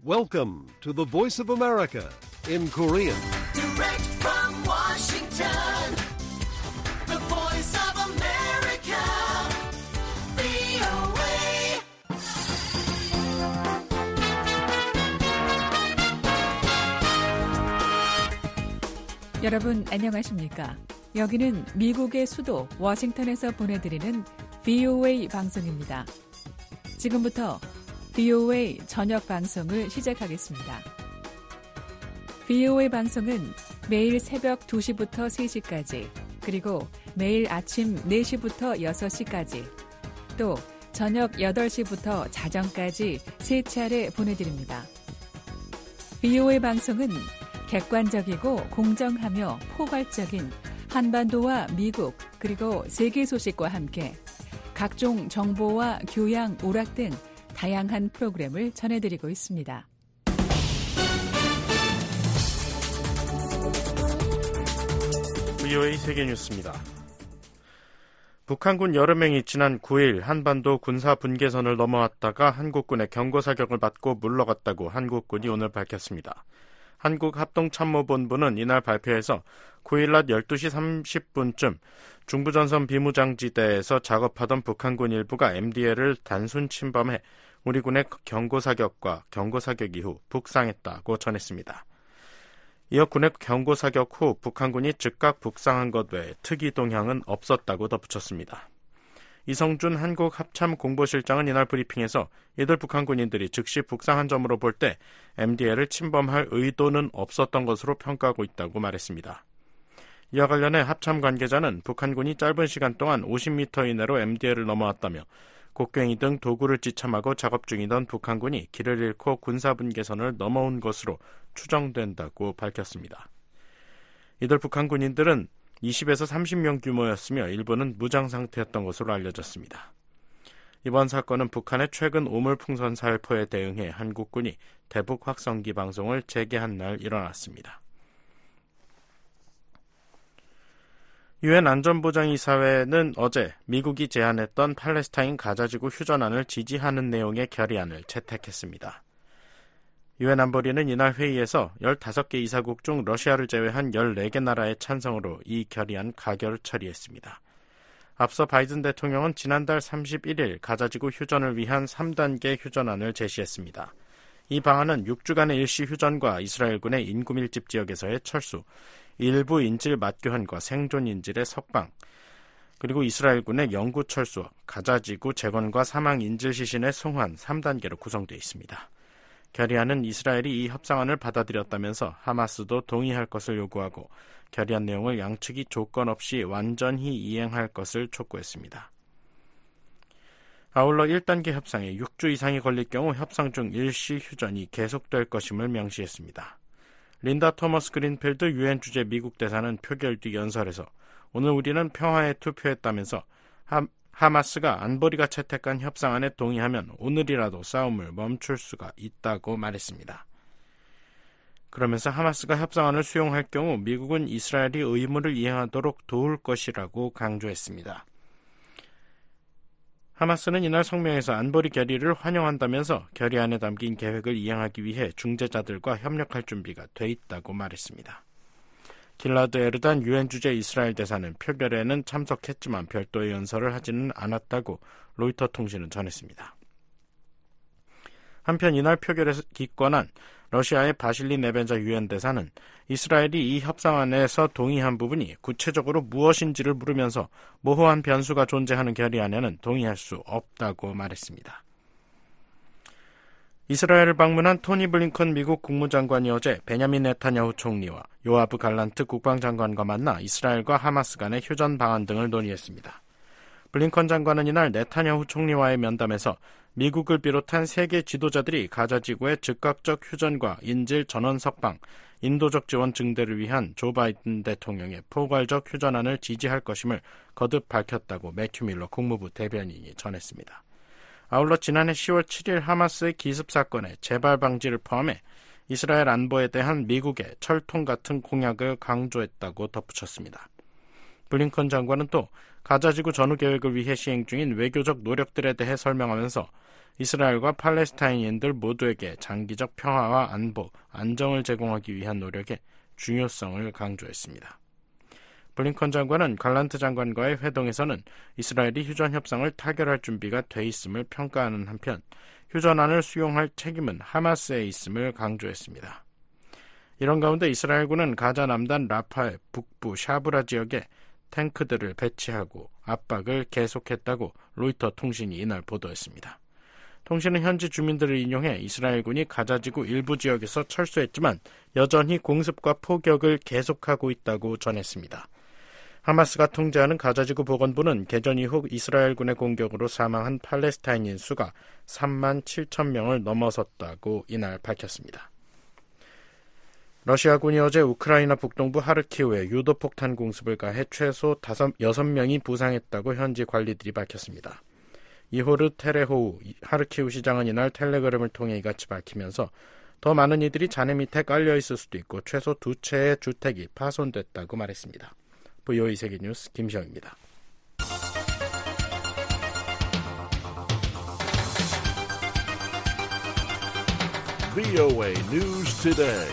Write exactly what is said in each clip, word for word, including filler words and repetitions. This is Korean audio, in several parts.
Welcome to the Voice of America in Korean. Direct from Washington, the Voice of America, 브이오에이. 여러분 안녕하십니까? 여기는 미국의 수도 워싱턴에서 보내드리는 브이오에이 방송입니다. 지금부터 브이오에이 저녁 방송을 시작하겠습니다. 브이오에이 방송은 매일 새벽 두 시부터 세 시까지, 그리고 매일 아침 네 시부터 여섯 시까지, 또 저녁 여덟 시부터 자정까지 세 차례 보내드립니다. 브이오에이 방송은 객관적이고 공정하며 포괄적인 한반도와 미국 그리고 세계 소식과 함께 각종 정보와 교양, 오락 등 다양한 프로그램을 전해드리고 있습니다. 브이오에이 세계뉴스입니다. 북한군 여러 명이 지난 구 일 한반도 군사 분계선을 넘어왔다가 한국군의 경고사격을 받고 물러갔다고 한국군이 오늘 밝혔습니다. 한국합동참모본부는 이날 발표에서 구 일 낮 열두 시 삼십 분쯤 중부전선 비무장지대에서 작업하던 북한군 일부가 엠디엘을 단순 침범해 우리 군의 경고사격과 경고사격 이후 북상했다고 전했습니다. 이어 군의 경고사격 후 북한군이 즉각 북상한 것 외에 특이 동향은 없었다고 덧붙였습니다. 이성준 한국합참공보실장은 이날 브리핑에서 이들 북한군인들이 즉시 북상한 점으로 볼 때 엠디엘을 침범할 의도는 없었던 것으로 평가하고 있다고 말했습니다. 이와 관련해 합참 관계자는 북한군이 짧은 시간 동안 오십 미터 이내로 엠디엘을 넘어왔다며 곡괭이 등 도구를 지참하고 작업 중이던 북한군이 길을 잃고 군사분계선을 넘어온 것으로 추정된다고 밝혔습니다. 이들 북한군인들은 이십에서 삼십 명 규모였으며 일부는 무장 상태였던 것으로 알려졌습니다. 이번 사건은 북한의 최근 오물풍선 살포에 대응해 한국군이 대북 확성기 방송을 재개한 날 일어났습니다. 유엔 안전보장이사회는 어제 미국이 제안했던 팔레스타인 가자지구 휴전안을 지지하는 내용의 결의안을 채택했습니다. 유엔 안보리는 이날 회의에서 열다섯 개 이사국 중 러시아를 제외한 열네 개 나라의 찬성으로 이 결의안 가결을 처리했습니다. 앞서 바이든 대통령은 지난달 삼십일 일 가자지구 휴전을 위한 삼 단계 휴전안을 제시했습니다. 이 방안은 육 주간의 일시 휴전과 이스라엘군의 인구 밀집 지역에서의 철수, 일부 인질 맞교환과 생존 인질의 석방, 그리고 이스라엘군의 영구 철수, 가자지구 재건과 사망 인질 시신의 송환 삼 단계로 구성되어 있습니다. 결의안은 이스라엘이 이 협상안을 받아들였다면서 하마스도 동의할 것을 요구하고 결의안 내용을 양측이 조건 없이 완전히 이행할 것을 촉구했습니다. 아울러 일 단계 협상에 육 주 이상이 걸릴 경우 협상 중 일시 휴전이 계속될 것임을 명시했습니다. 린다 토머스 그린필드 유엔 주재 미국 대사는 표결 뒤 연설에서 오늘 우리는 평화에 투표했다면서 하, 하마스가 안보리가 채택한 협상안에 동의하면 오늘이라도 싸움을 멈출 수가 있다고 말했습니다. 그러면서 하마스가 협상안을 수용할 경우 미국은 이스라엘이 의무를 이행하도록 도울 것이라고 강조했습니다. 하마스는 이날 성명에서 안보리 결의를 환영한다면서 결의안에 담긴 계획을 이행하기 위해 중재자들과 협력할 준비가 돼 있다고 말했습니다. 길라드 에르단 유엔 주재 이스라엘 대사는 표결에는 참석했지만 별도의 연설을 하지는 않았다고 로이터 통신은 전했습니다. 한편 이날 표결에서 기권한 러시아의 바실리 네벤자 유엔 대사는 이스라엘이 이 협상안에서 동의한 부분이 구체적으로 무엇인지를 물으면서 모호한 변수가 존재하는 결의안에는 동의할 수 없다고 말했습니다. 이스라엘을 방문한 토니 블링컨 미국 국무장관이 어제 베냐민 네타냐후 총리와 요아브 갈란트 국방장관과 만나 이스라엘과 하마스 간의 휴전 방안 등을 논의했습니다. 블링컨 장관은 이날 네타냐후 총리와의 면담에서 미국을 비롯한 세계 지도자들이 가자지구의 즉각적 휴전과 인질 전원 석방, 인도적 지원 증대를 위한 조 바이든 대통령의 포괄적 휴전안을 지지할 것임을 거듭 밝혔다고 매튜 밀러 국무부 대변인이 전했습니다. 아울러 지난해 시월 칠일 하마스의 기습 사건의 재발 방지를 포함해 이스라엘 안보에 대한 미국의 철통 같은 공약을 강조했다고 덧붙였습니다. 블링컨 장관은 또 가자지구 전후 계획을 위해 시행 중인 외교적 노력들에 대해 설명하면서 이스라엘과 팔레스타인인들 모두에게 장기적 평화와 안보, 안정을 제공하기 위한 노력의 중요성을 강조했습니다. 블링컨 장관은 갈란트 장관과의 회동에서는 이스라엘이 휴전 협상을 타결할 준비가 돼 있음을 평가하는 한편 휴전안을 수용할 책임은 하마스에 있음을 강조했습니다. 이런 가운데 이스라엘군은 가자 남단 라파의 북부 샤브라 지역에 탱크들을 배치하고 압박을 계속했다고 로이터 통신이 이날 보도했습니다. 통신은 현지 주민들을 인용해 이스라엘군이 가자지구 일부 지역에서 철수했지만 여전히 공습과 포격을 계속하고 있다고 전했습니다. 하마스가 통제하는 가자지구 보건부는 개전 이후 이스라엘군의 공격으로 사망한 팔레스타인인 수가 삼만 칠천 명을 넘어섰다고 이날 밝혔습니다. 러시아군이 어제 우크라이나 북동부 하르키우에 유도폭탄 공습을 가해 최소 여섯 명이 부상했다고 현지 관리들이 밝혔습니다. 이호르 테레호우 하르키우 시장은 이날 텔레그램을 통해 이같이 밝히면서 더 많은 이들이 잔해 밑에 깔려있을 수도 있고 최소 두 채의 주택이 파손됐다고 말했습니다. 브이오에이 세계뉴스 김시영입니다. 브이오에이 News Today.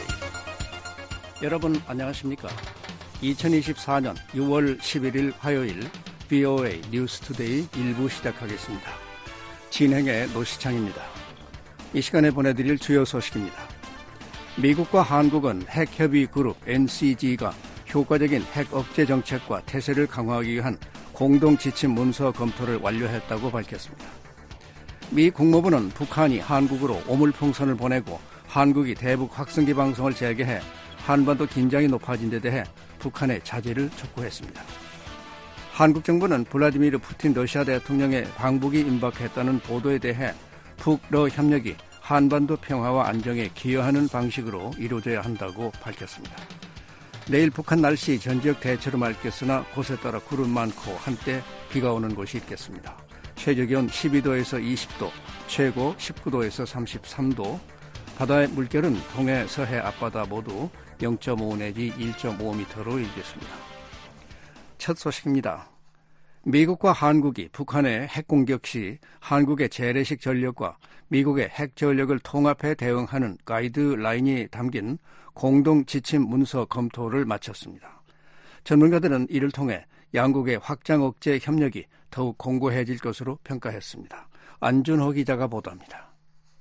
여러분 안녕하십니까? 이천이십사년 유월 십일일 화요일 브이오에이 뉴스투데이 일부 시작하겠습니다. 진행의 노시창입니다. 이 시간에 보내드릴 주요 소식입니다. 미국과 한국은 핵협의 그룹 엔씨지가 효과적인 핵 억제 정책과 태세를 강화하기 위한 공동 지침 문서 검토를 완료했다고 밝혔습니다. 미 국무부는 북한이 한국으로 오물풍선을 보내고 한국이 대북 확성기 방송을 재개해 한반도 긴장이 높아진 데 대해 북한의 자제를 촉구했습니다. 한국 정부는 블라디미르 푸틴 러시아 대통령의 방북이 임박했다는 보도에 대해 북러 협력이 한반도 평화와 안정에 기여하는 방식으로 이루어져야 한다고 밝혔습니다. 내일 북한 날씨 전지역 대체로 맑겠으나 곳에 따라 구름 많고 한때 비가 오는 곳이 있겠습니다. 최저기온 십이도에서 이십도, 최고 십구도에서 삼십삼도, 바다의 물결은 동해, 서해, 앞바다 모두 영점오 내지 일점오 미터로 일겠습니다. 첫 소식입니다. 미국과 한국이 북한의 핵공격 시 한국의 재래식 전력과 미국의 핵 전력을 통합해 대응하는 가이드라인이 담긴 공동 지침 문서 검토를 마쳤습니다. 전문가들은 이를 통해 양국의 확장 억제 협력이 더욱 공고해질 것으로 평가했습니다. 안준호 기자가 보도합니다.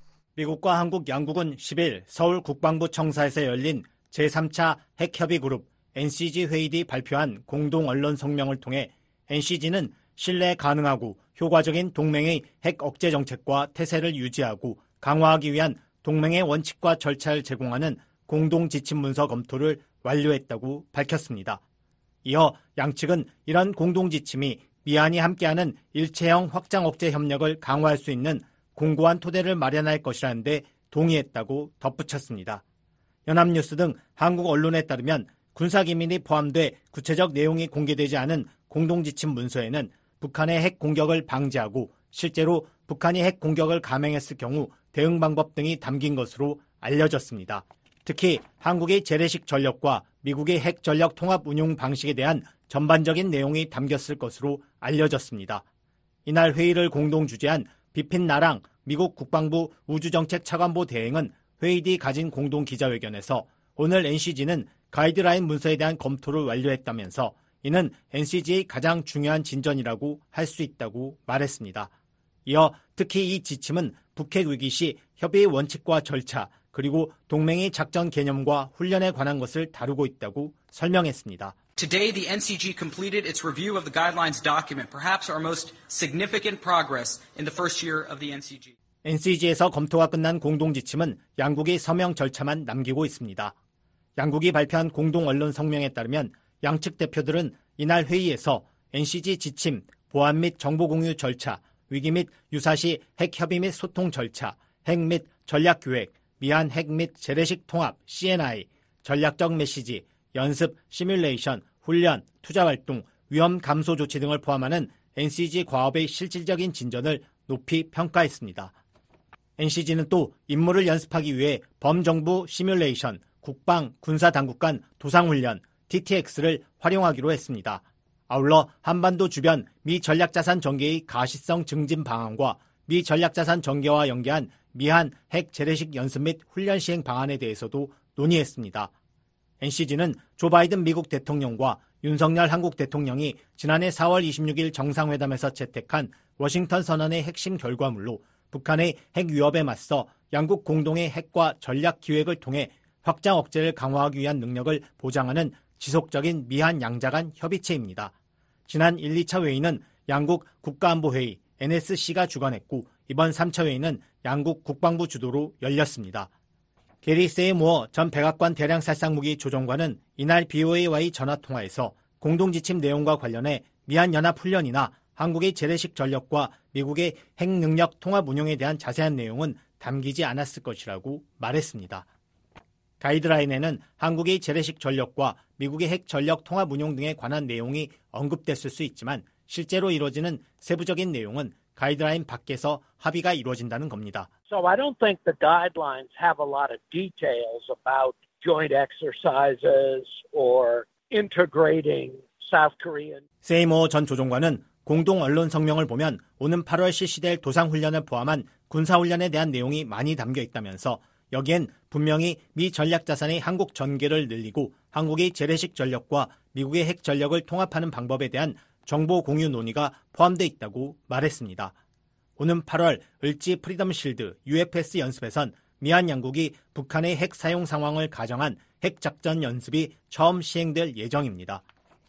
미국과 한국 양국은 십일 서울 국방부 청사에서 열린 제삼차 핵협의그룹 엔씨지 회의 뒤 발표한 공동 언론 성명을 통해 엔씨지는 신뢰 가능하고 효과적인 동맹의 핵 억제 정책과 태세를 유지하고 강화하기 위한 동맹의 원칙과 절차를 제공하는 공동 지침 문서 검토를 완료했다고 밝혔습니다. 이어 양측은 이런 공동 지침이 미한이 함께하는 일체형 확장 억제 협력을 강화할 수 있는 공고한 토대를 마련할 것이라는 데 동의했다고 덧붙였습니다. 연합뉴스 등 한국 언론에 따르면 군사기밀이 포함돼 구체적 내용이 공개되지 않은 공동지침 문서에는 북한의 핵 공격을 방지하고 실제로 북한이 핵 공격을 감행했을 경우 대응 방법 등이 담긴 것으로 알려졌습니다. 특히 한국의 재래식 전력과 미국의 핵 전력 통합 운용 방식에 대한 전반적인 내용이 담겼을 것으로 알려졌습니다. 이날 회의를 공동 주재한 비핀 나랑 미국 국방부 우주정책 차관보 대행은 회의 뒤 가진 공동 기자회견에서 오늘 엔씨지는 가이드라인 문서에 대한 검토를 완료했다면서 이는 엔씨지의 가장 중요한 진전이라고 할 수 있다고 말했습니다. 이어 특히 이 지침은 북핵 위기 시 협의의 원칙과 절차 그리고 동맹의 작전 개념과 훈련에 관한 것을 다루고 있다고 설명했습니다. Today, the 엔씨지 completed its review of the guidelines document, perhaps our most significant progress in the first year of the 엔씨지. 엔씨지에서 검토가 끝난 공동지침은 양국의 서명 절차만 남기고 있습니다. 양국이 발표한 공동 언론 성명에 따르면 양측 대표들은 이날 회의에서 엔씨지 지침, 보안 및 정보 공유 절차, 위기 및 유사시 핵 협의 및 소통 절차, 핵 및 전략 기획, 미한 핵 및 재래식 통합 씨엔아이, 전략적 메시지, 연습, 시뮬레이션, 훈련, 투자 활동, 위험 감소 조치 등을 포함하는 엔씨지 과업의 실질적인 진전을 높이 평가했습니다. 엔씨지는 또 임무를 연습하기 위해 범정부 시뮬레이션, 국방, 군사 당국 간 도상훈련, 티티엑스를 활용하기로 했습니다. 아울러 한반도 주변 미 전략자산 전개의 가시성 증진 방안과 미 전략자산 전개와 연계한 미한 핵 재래식 연습 및 훈련 시행 방안에 대해서도 논의했습니다. 엔씨지는 조 바이든 미국 대통령과 윤석열 한국 대통령이 지난해 사월 이십육일 정상회담에서 채택한 워싱턴 선언의 핵심 결과물로 북한의 핵 위협에 맞서 양국 공동의 핵과 전략 기획을 통해 확장 억제를 강화하기 위한 능력을 보장하는 지속적인 미한 양자 간 협의체입니다. 지난 일, 이 차 회의는 양국 국가안보회의 엔에스씨가 주관했고 이번 삼 차 회의는 양국 국방부 주도로 열렸습니다. 게리 세이모어 전 백악관 대량살상무기 조종관은 이날 비오에이와의 전화통화에서 공동지침 내용과 관련해 미한연합훈련이나 한국의 재래식 전력과 미국의 핵능력 통합 운용에 대한 자세한 내용은 담기지 않았을 것이라고 말했습니다. 가이드라인에는 한국의 재래식 전력과 미국의 핵 전력 통합 운용 등에 관한 내용이 언급됐을 수 있지만 실제로 이루어지는 세부적인 내용은 가이드라인 밖에서 합의가 이루어진다는 겁니다. So I don't think the guidelines have a lot of details about joint exercises or integrating South Korean. 세이모 전 조종관은 공동 언론 성명을 보면 오는 팔월 실시될 도상훈련을 포함한 군사훈련에 대한 내용이 많이 담겨 있다면서 여기엔 분명히 미 전략자산의 한국 전개를 늘리고 한국의 재래식 전력과 미국의 핵 전력을 통합하는 방법에 대한 정보 공유 논의가 포함되어 있다고 말했습니다. 오는 팔월 을지 프리덤 실드 유에프에스 연습에선 미한 양국이 북한의 핵 사용 상황을 가정한 핵작전 연습이 처음 시행될 예정입니다.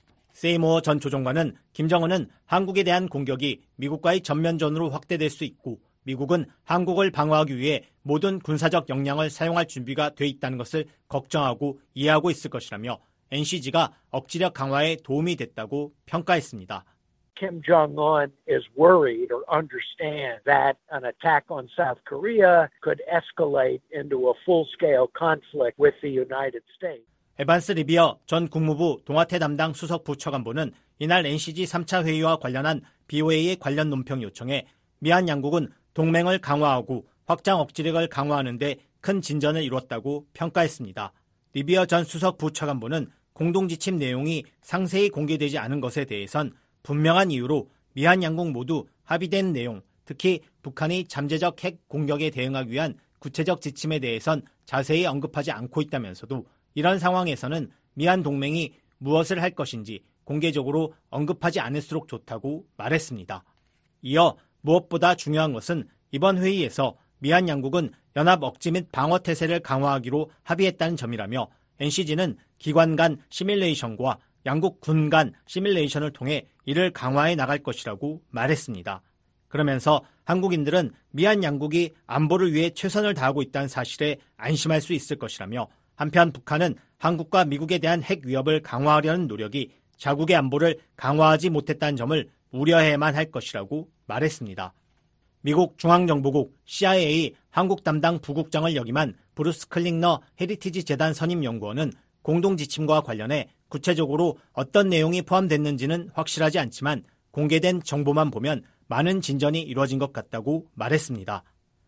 세이모어 전 조종관은 김정은은 한국에 대한 공격이 미국과의 전면전으로 확대될 수 있고 미국은 한국을 방어하기 위해 모든 군사적 역량을 사용할 준비가 돼 있다는 것을 걱정하고 이해하고 있을 것이라며 엔씨지가 억지력 강화에 도움이 됐다고 평가했습니다. Kim Jong-un is worried or understands that an attack on South Korea could escalate into a full-scale conflict with the United States. 에반스 리비어 전 국무부 동아태 담당 수석 부처관보는 이날 엔씨지 삼 차 회의와 관련한 비오에이의 관련 논평 요청에 미한 양국은 동맹을 강화하고 확장 억지력을 강화하는 데 큰 진전을 이뤘다고 평가했습니다. 리비어 전 수석 부처관보는 공동지침 내용이 상세히 공개되지 않은 것에 대해선 분명한 이유로 미한 양국 모두 합의된 내용, 특히 북한이 잠재적 핵 공격에 대응하기 위한 구체적 지침에 대해선 자세히 언급하지 않고 있다면서도 이런 상황에서는 미한 동맹이 무엇을 할 것인지 공개적으로 언급하지 않을수록 좋다고 말했습니다. 이어 무엇보다 중요한 것은 이번 회의에서 미한 양국은 연합 억지 및 방어 태세를 강화하기로 합의했다는 점이라며 엔씨지는 기관 간 시뮬레이션과 양국 군 간 시뮬레이션을 통해 이를 강화해 나갈 것이라고 말했습니다. 그러면서 한국인들은 미한 양국이 안보를 위해 최선을 다하고 있다는 사실에 안심할 수 있을 것이라며 한편 북한은 한국과 미국에 대한 핵 위협을 강화하려는 노력이 자국의 안보를 강화하지 못했다는 점을 우려해야만 할 것이라고 말했습니다. 미국 중앙정보국 씨아이에이 한국 담당 부국장을 역임한 브루스 클링너 헤리티지 재단 선임연구원은 공동지침과 관련해 구체적으로 어떤 내용이 포함됐는지는 확실하지 않지만 공개된 정보만 보면 많은 진전이 이루어진 것 같다고 말했습니다.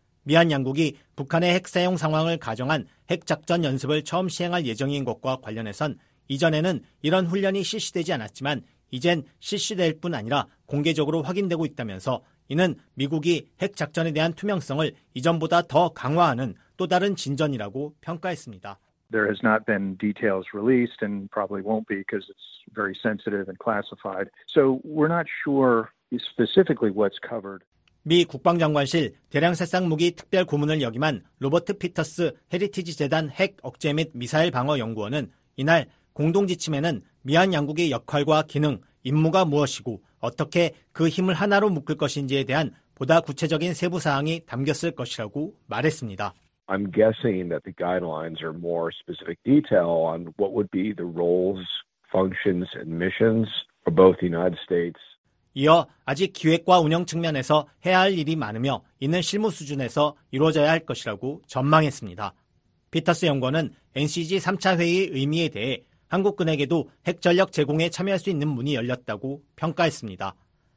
미한 양국이 북한의 핵 사용 상황을 가정한 핵작전 연습을 처음 시행할 예정인 것과 관련해선 이전에는 이런 훈련이 실시되지 않았지만 이젠 실시될 뿐 아니라 공개적으로 확인되고 있다면서 이는 미국이 핵작전에 대한 투명성을 이전보다 더 강화하는 또 다른 진전이라고 평가했습니다. There has not been details released and probably won't be because it's very sensitive and classified. So we're not sure specifically what's covered. 미 국방장관실 대량살상무기 특별고문을 역임한 로버트 피터스 헤리티지 재단 핵 억제 및 미사일 방어 연구원은 이날 공동지침에는 미한 양국의 역할과 기능, 임무가 무엇이고 어떻게 그 힘을 하나로 묶을 것인지에 대한 보다 구체적인 세부 사항이 담겼을 것이라고 말했습니다. I'm guessing that the guidelines are more specific detail on what would be the roles, functions, and missions for both the United States. 이어 아직 기획과 운영 측면에서 해야 할 일이 많으며 이는 실무 수준에서 이루어져야 할 것이라고 전망했습니다. 피터스 연구원은 엔씨지 삼 차 회의의 의미에 대해 한국군에게도 핵전력 제공에 참여할 수 있는 문이 열렸다고 평가했습니다.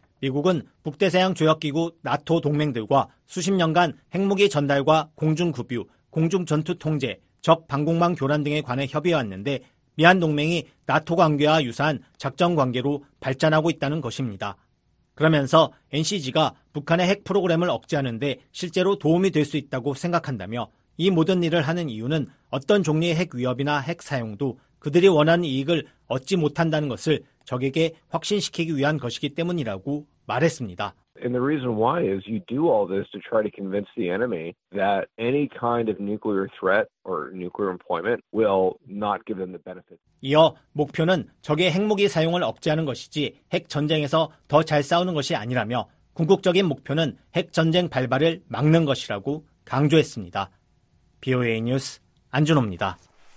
미국은 북대서양 조약기구 나토 동맹들과 수십 년간 핵무기 전달과 공중급유, 공중전투 통제, 적 방공망 교란 등에 관해 협의해왔는데 미한 동맹이 나토 관계와 유사한 작전 관계로 발전하고 있다는 것입니다. 그러면서 엔씨지가 북한의 핵 프로그램을 억제하는 데 실제로 도움이 될 수 있다고 생각한다며 이 모든 일을 하는 이유는 어떤 종류의 핵 위협이나 핵 사용도 그들이 원하는 이익을 얻지 못한다는 것을 적에게 확신시키기 위한 것이기 때문이라고 말했습니다. And the reason why is you do all this to try to convince the enemy that any kind of nuclear threat or nuclear employment will not give them the benefit. 이어 목표는 적의 핵무기 사용을 억제하는 것이지 핵 전쟁에서 더 잘 싸우는 것이 아니라며 궁극적인 목표는 핵 전쟁 발발을 막는 것이라고 강조했습니다. 비오에이 뉴스 안준호입니다.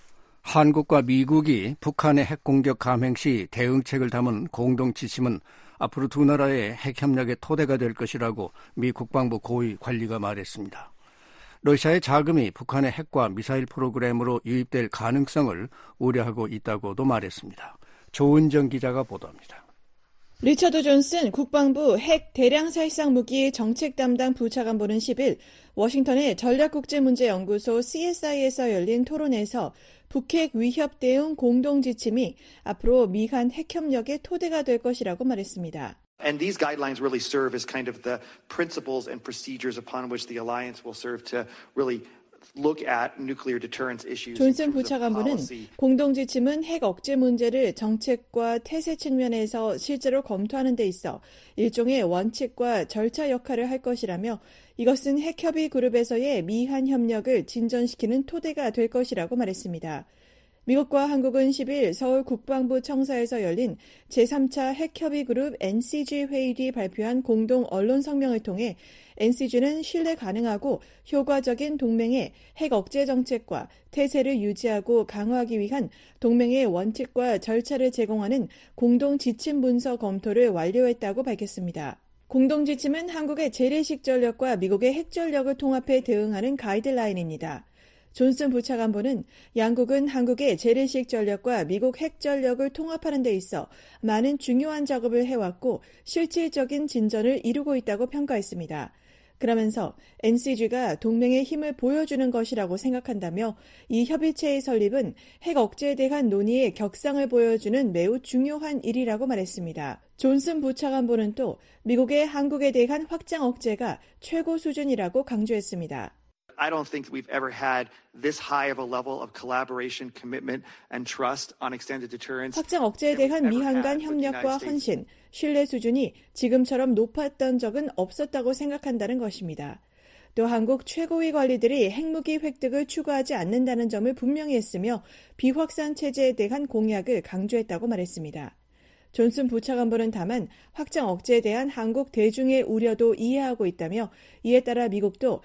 한국과 미국이 북한의 핵 공격 감행 시 대응책을 담은 공동 지침은 앞으로 두 나라의 핵협력의 토대가 될 것이라고 미 국방부 고위 관리가 말했습니다. 러시아의 자금이 북한의 핵과 미사일 프로그램으로 유입될 가능성을 우려하고 있다고도 말했습니다. 조은정 기자가 보도합니다. 리처드 존슨 국방부 핵 대량 살상 무기 정책 담당 부차관보는 십일 워싱턴의 전략국제문제연구소 씨에스아이에서 열린 토론에서 북핵 위협 대응 공동 지침이 앞으로 미한 핵협력의 토대가 될 것이라고 말했습니다. And these guidelines really serve as kind of the principles and procedures upon which the alliance will serve to really look at nuclear deterrence issues. 존슨 부차관보는 공동 지침은 핵 억제 문제를 정책과 태세 측면에서 실제로 검토하는 데 있어 일종의 원칙과 절차 역할을 할 것이라며 이것은 핵협의 그룹에서의 미한 협력을 진전시키는 토대가 될 것이라고 말했습니다. 미국과 한국은 십일 서울 국방부 청사에서 열린 제삼 차 핵협의 그룹 엔씨지 회의 뒤 발표한 공동 언론 성명을 통해 엔씨지는 신뢰 가능하고 효과적인 동맹의 핵 억제 정책과 태세를 유지하고 강화하기 위한 동맹의 원칙과 절차를 제공하는 공동 지침 문서 검토를 완료했다고 밝혔습니다. 공동 지침은 한국의 재래식 전력과 미국의 핵 전력을 통합해 대응하는 가이드라인입니다. 존슨 부차관보는 양국은 한국의 재래식 전력과 미국 핵 전력을 통합하는 데 있어 많은 중요한 작업을 해왔고 실질적인 진전을 이루고 있다고 평가했습니다. 그러면서 엔씨지가 동맹의 힘을 보여주는 것이라고 생각한다며 이 협의체의 설립은 핵 억제에 대한 논의의 격상을 보여주는 매우 중요한 일이라고 말했습니다. 존슨 부차관보는 또 미국의 한국에 대한 확장 억제가 최고 수준이라고 강조했습니다. I don't think we've ever had this high of a level of collaboration, commitment, and trust on extended deterrence. 확장 억제에 대한 미한 간 협력과 헌신, 신뢰 수준이 지금처럼 높았던 적은 없었다고 생각한다는 것입니다. 또 한국 최고위 관리들이 핵무기 획득을 추구하지 않는다는 점을 분명히 했으며 비확산 체제에 대한 공약을 강조했다고 말했습니다. 존슨 부차관보는 다만 확장 억제에 대한 한국 대중의 우려도 이해하고 있다며 이에 따라 미국도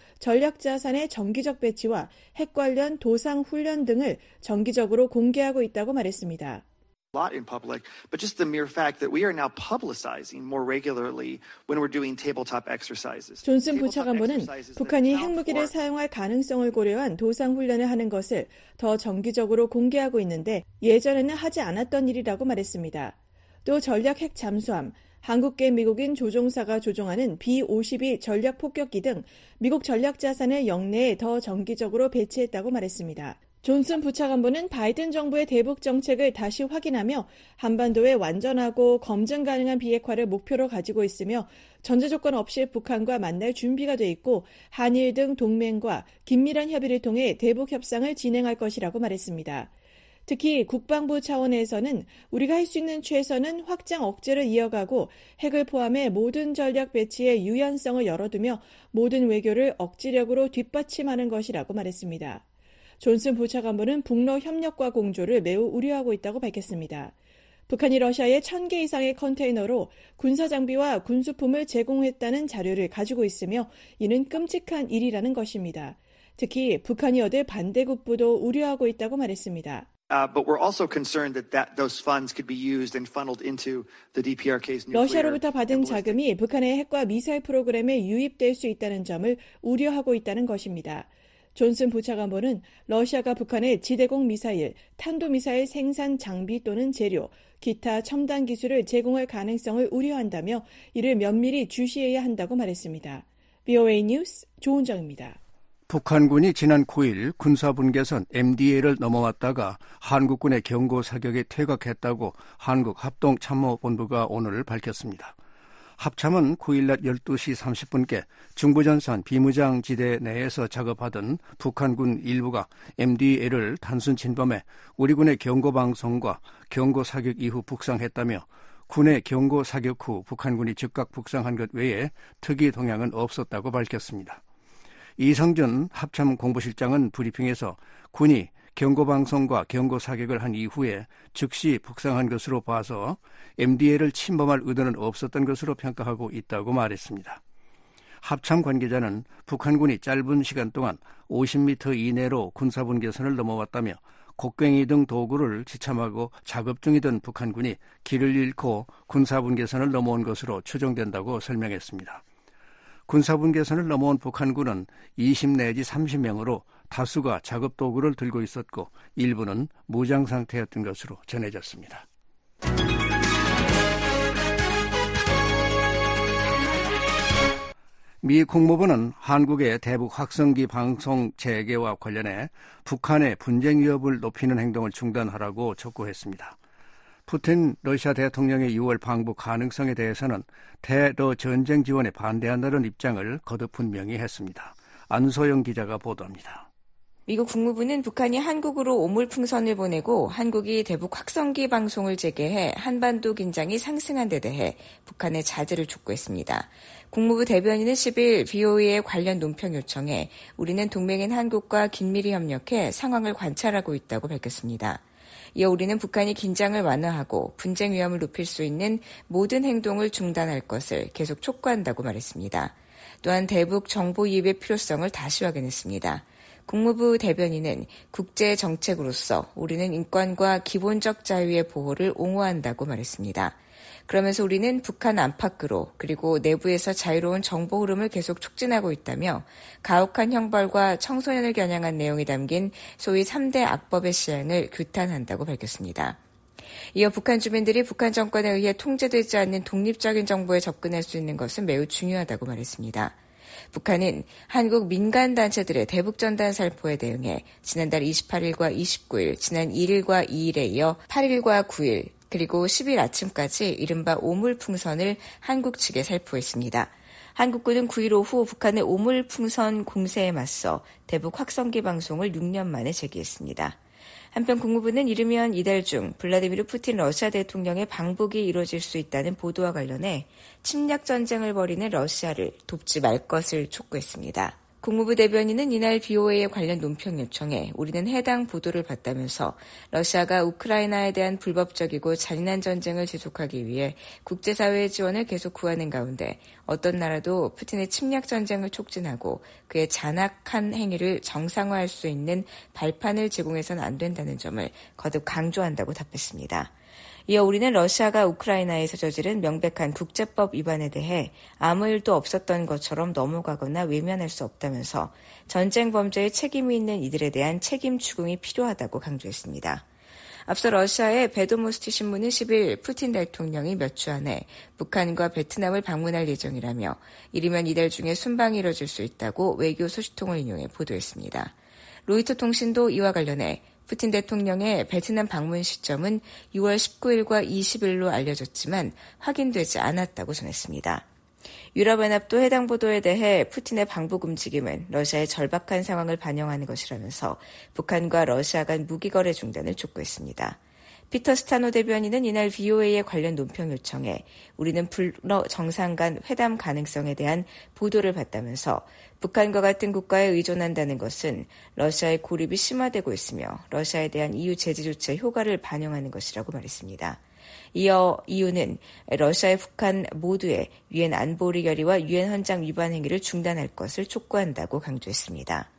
전략자산의 정기적 배치와 핵 관련 도상 훈련 등을 정기적으로 공개하고 있다고 말했습니다. lot in public, but just the mere fact that we are now publicizing more regularly when we're doing tabletop exercises. 존슨 부차관보는 북한이 핵무기를 사용할 가능성을 고려한 도상 훈련을 하는 것을 더 정기적으로 공개하고 있는데 예전에는 하지 않았던 일이라고 말했습니다. 또 전략 핵 잠수함, 한국계 미국인 조종사가 조종하는 비 오십이 전략 폭격기 등 미국 전략 자산을 영내에 더 정기적으로 배치했다고 말했습니다. 존슨 부차관보는 바이든 정부의 대북 정책을 다시 확인하며 한반도의 완전하고 검증 가능한 비핵화를 목표로 가지고 있으며 전제 조건 없이 북한과 만날 준비가 돼 있고 한일 등 동맹과 긴밀한 협의를 통해 대북 협상을 진행할 것이라고 말했습니다. 특히 국방부 차원에서는 우리가 할 수 있는 최선은 확장 억제를 이어가고 핵을 포함해 모든 전략 배치의 유연성을 열어두며 모든 외교를 억지력으로 뒷받침하는 것이라고 말했습니다. 존슨 부차관보는 북러 협력과 공조를 매우 우려하고 있다고 밝혔습니다. 북한이 러시아에 천 개 이상의 컨테이너로 군사장비와 군수품을 제공했다는 자료를 가지고 있으며 이는 끔찍한 일이라는 것입니다. 특히 북한이 얻을 반대급부도 우려하고 있다고 말했습니다. Uh, but we're also concerned that, that those funds could be used and funneled into the 디피아르케이's nuclear. 러시아로부터 받은 자금이 북한의 핵과 미사일 프로그램에 유입될 수 있다는 점을 우려하고 있다는 것입니다. 존슨 부차관보는 러시아가 북한의 지대공 미사일, 탄도미사일 생산 장비 또는 재료, 기타 첨단 기술을 제공할 가능성을 우려한다며 이를 면밀히 주시해야 한다고 말했습니다. 비오에이 뉴스 조은정입니다. 북한군이 지난 구 일 군사분계선 엠디에이를 넘어왔다가 한국군의 경고 사격에 퇴각했다고 한국합동참모본부가 오늘 밝혔습니다. 합참은 구 일 낮 열두 시 삼십 분께 중부전선 비무장지대 내에서 작업하던 북한군 일부가 엠디에이를 단순 침범해 우리 군의 경고방송과 경고사격 이후 북상했다며 군의 경고사격 후 북한군이 즉각 북상한 것 외에 특이 동향은 없었다고 밝혔습니다. 이성준 합참 공보실장은 브리핑에서 군이 경고방송과 경고사격을 한 이후에 즉시 북상한 것으로 봐서 엠디에이를 침범할 의도는 없었던 것으로 평가하고 있다고 말했습니다. 합참 관계자는 북한군이 짧은 시간 동안 오십 미터 이내로 군사분계선을 넘어왔다며 곡괭이 등 도구를 지참하고 작업 중이던 북한군이 길을 잃고 군사분계선을 넘어온 것으로 추정된다고 설명했습니다. 군사분계선을 넘어온 북한군은 이십 내지 삼십 명으로 다수가 작업 도구를 들고 있었고 일부는 무장 상태였던 것으로 전해졌습니다. 미 국무부는 한국의 대북 확성기 방송 재개와 관련해 북한의 분쟁 위협을 높이는 행동을 중단하라고 촉구했습니다. 푸틴 러시아 대통령의 유월 방북 가능성에 대해서는 대러 전쟁 지원에 반대한다는 입장을 거듭 분명히 했습니다. 안소영 기자가 보도합니다. 미국 국무부는 북한이 한국으로 오물풍선을 보내고 한국이 대북 확성기 방송을 재개해 한반도 긴장이 상승한 데 대해 북한의 자제를 촉구했습니다. 국무부 대변인은 십 일 브이오에이의 관련 논평 요청에 우리는 동맹인 한국과 긴밀히 협력해 상황을 관찰하고 있다고 밝혔습니다. 이어 우리는 북한이 긴장을 완화하고 분쟁 위험을 높일 수 있는 모든 행동을 중단할 것을 계속 촉구한다고 말했습니다. 또한 대북 정보 이입의 필요성을 다시 확인했습니다. 국무부 대변인은 국제 정책으로서 우리는 인권과 기본적 자유의 보호를 옹호한다고 말했습니다. 그러면서 우리는 북한 안팎으로 그리고 내부에서 자유로운 정보 흐름을 계속 촉진하고 있다며 가혹한 형벌과 청소년을 겨냥한 내용이 담긴 소위 삼 대 악법의 시행을 규탄한다고 밝혔습니다. 이어 북한 주민들이 북한 정권에 의해 통제되지 않는 독립적인 정보에 접근할 수 있는 것은 매우 중요하다고 말했습니다. 북한은 한국 민간단체들의 대북전단 살포에 대응해 지난달 이십팔 일과 이십구 일, 지난 일 일과 이 일에 이어 팔 일과 구 일, 그리고 십 일 아침까지 이른바 오물풍선을 한국 측에 살포했습니다. 한국군은 구 일 오후 북한의 오물풍선 공세에 맞서 대북 확성기 방송을 육 년 만에 재개했습니다. 한편 국무부는 이르면 이달 중 블라디미르 푸틴 러시아 대통령의 방북이 이뤄질 수 있다는 보도와 관련해 침략 전쟁을 벌이는 러시아를 돕지 말 것을 촉구했습니다. 국무부 대변인은 이날 브이오에이의 관련 논평 요청에 우리는 해당 보도를 봤다면서 러시아가 우크라이나에 대한 불법적이고 잔인한 전쟁을 지속하기 위해 국제사회의 지원을 계속 구하는 가운데 어떤 나라도 푸틴의 침략 전쟁을 촉진하고 그의 잔악한 행위를 정상화할 수 있는 발판을 제공해서는 안 된다는 점을 거듭 강조한다고 답했습니다. 이어 우리는 러시아가 우크라이나에서 저지른 명백한 국제법 위반에 대해 아무 일도 없었던 것처럼 넘어가거나 외면할 수 없다면서 전쟁 범죄에 책임이 있는 이들에 대한 책임 추궁이 필요하다고 강조했습니다. 앞서 러시아의 베도모스티 신문은 십 일 푸틴 대통령이 몇 주 안에 북한과 베트남을 방문할 예정이라며 이르면 이달 중에 순방이 이뤄질 수 있다고 외교 소식통을 인용해 보도했습니다. 로이터 통신도 이와 관련해 푸틴 대통령의 베트남 방문 시점은 유월 십구 일과 이십 일로 알려졌지만 확인되지 않았다고 전했습니다. 유럽연합도 해당 보도에 대해 푸틴의 방북 움직임은 러시아의 절박한 상황을 반영하는 것이라면서 북한과 러시아 간 무기거래 중단을 촉구했습니다. 피터 스타노 대변인은 이날 브이오에이의 관련 논평 요청에 우리는 불러 정상 간 회담 가능성에 대한 보도를 봤다면서 북한과 같은 국가에 의존한다는 것은 러시아의 고립이 심화되고 있으며 러시아에 대한 이유 제재 조치의 효과를 반영하는 것이라고 말했습니다. 이어 이유는 러시아의 북한 모두의 유엔 안보리 결의와 유엔 헌장 위반 행위를 중단할 것을 촉구한다고 강조했습니다.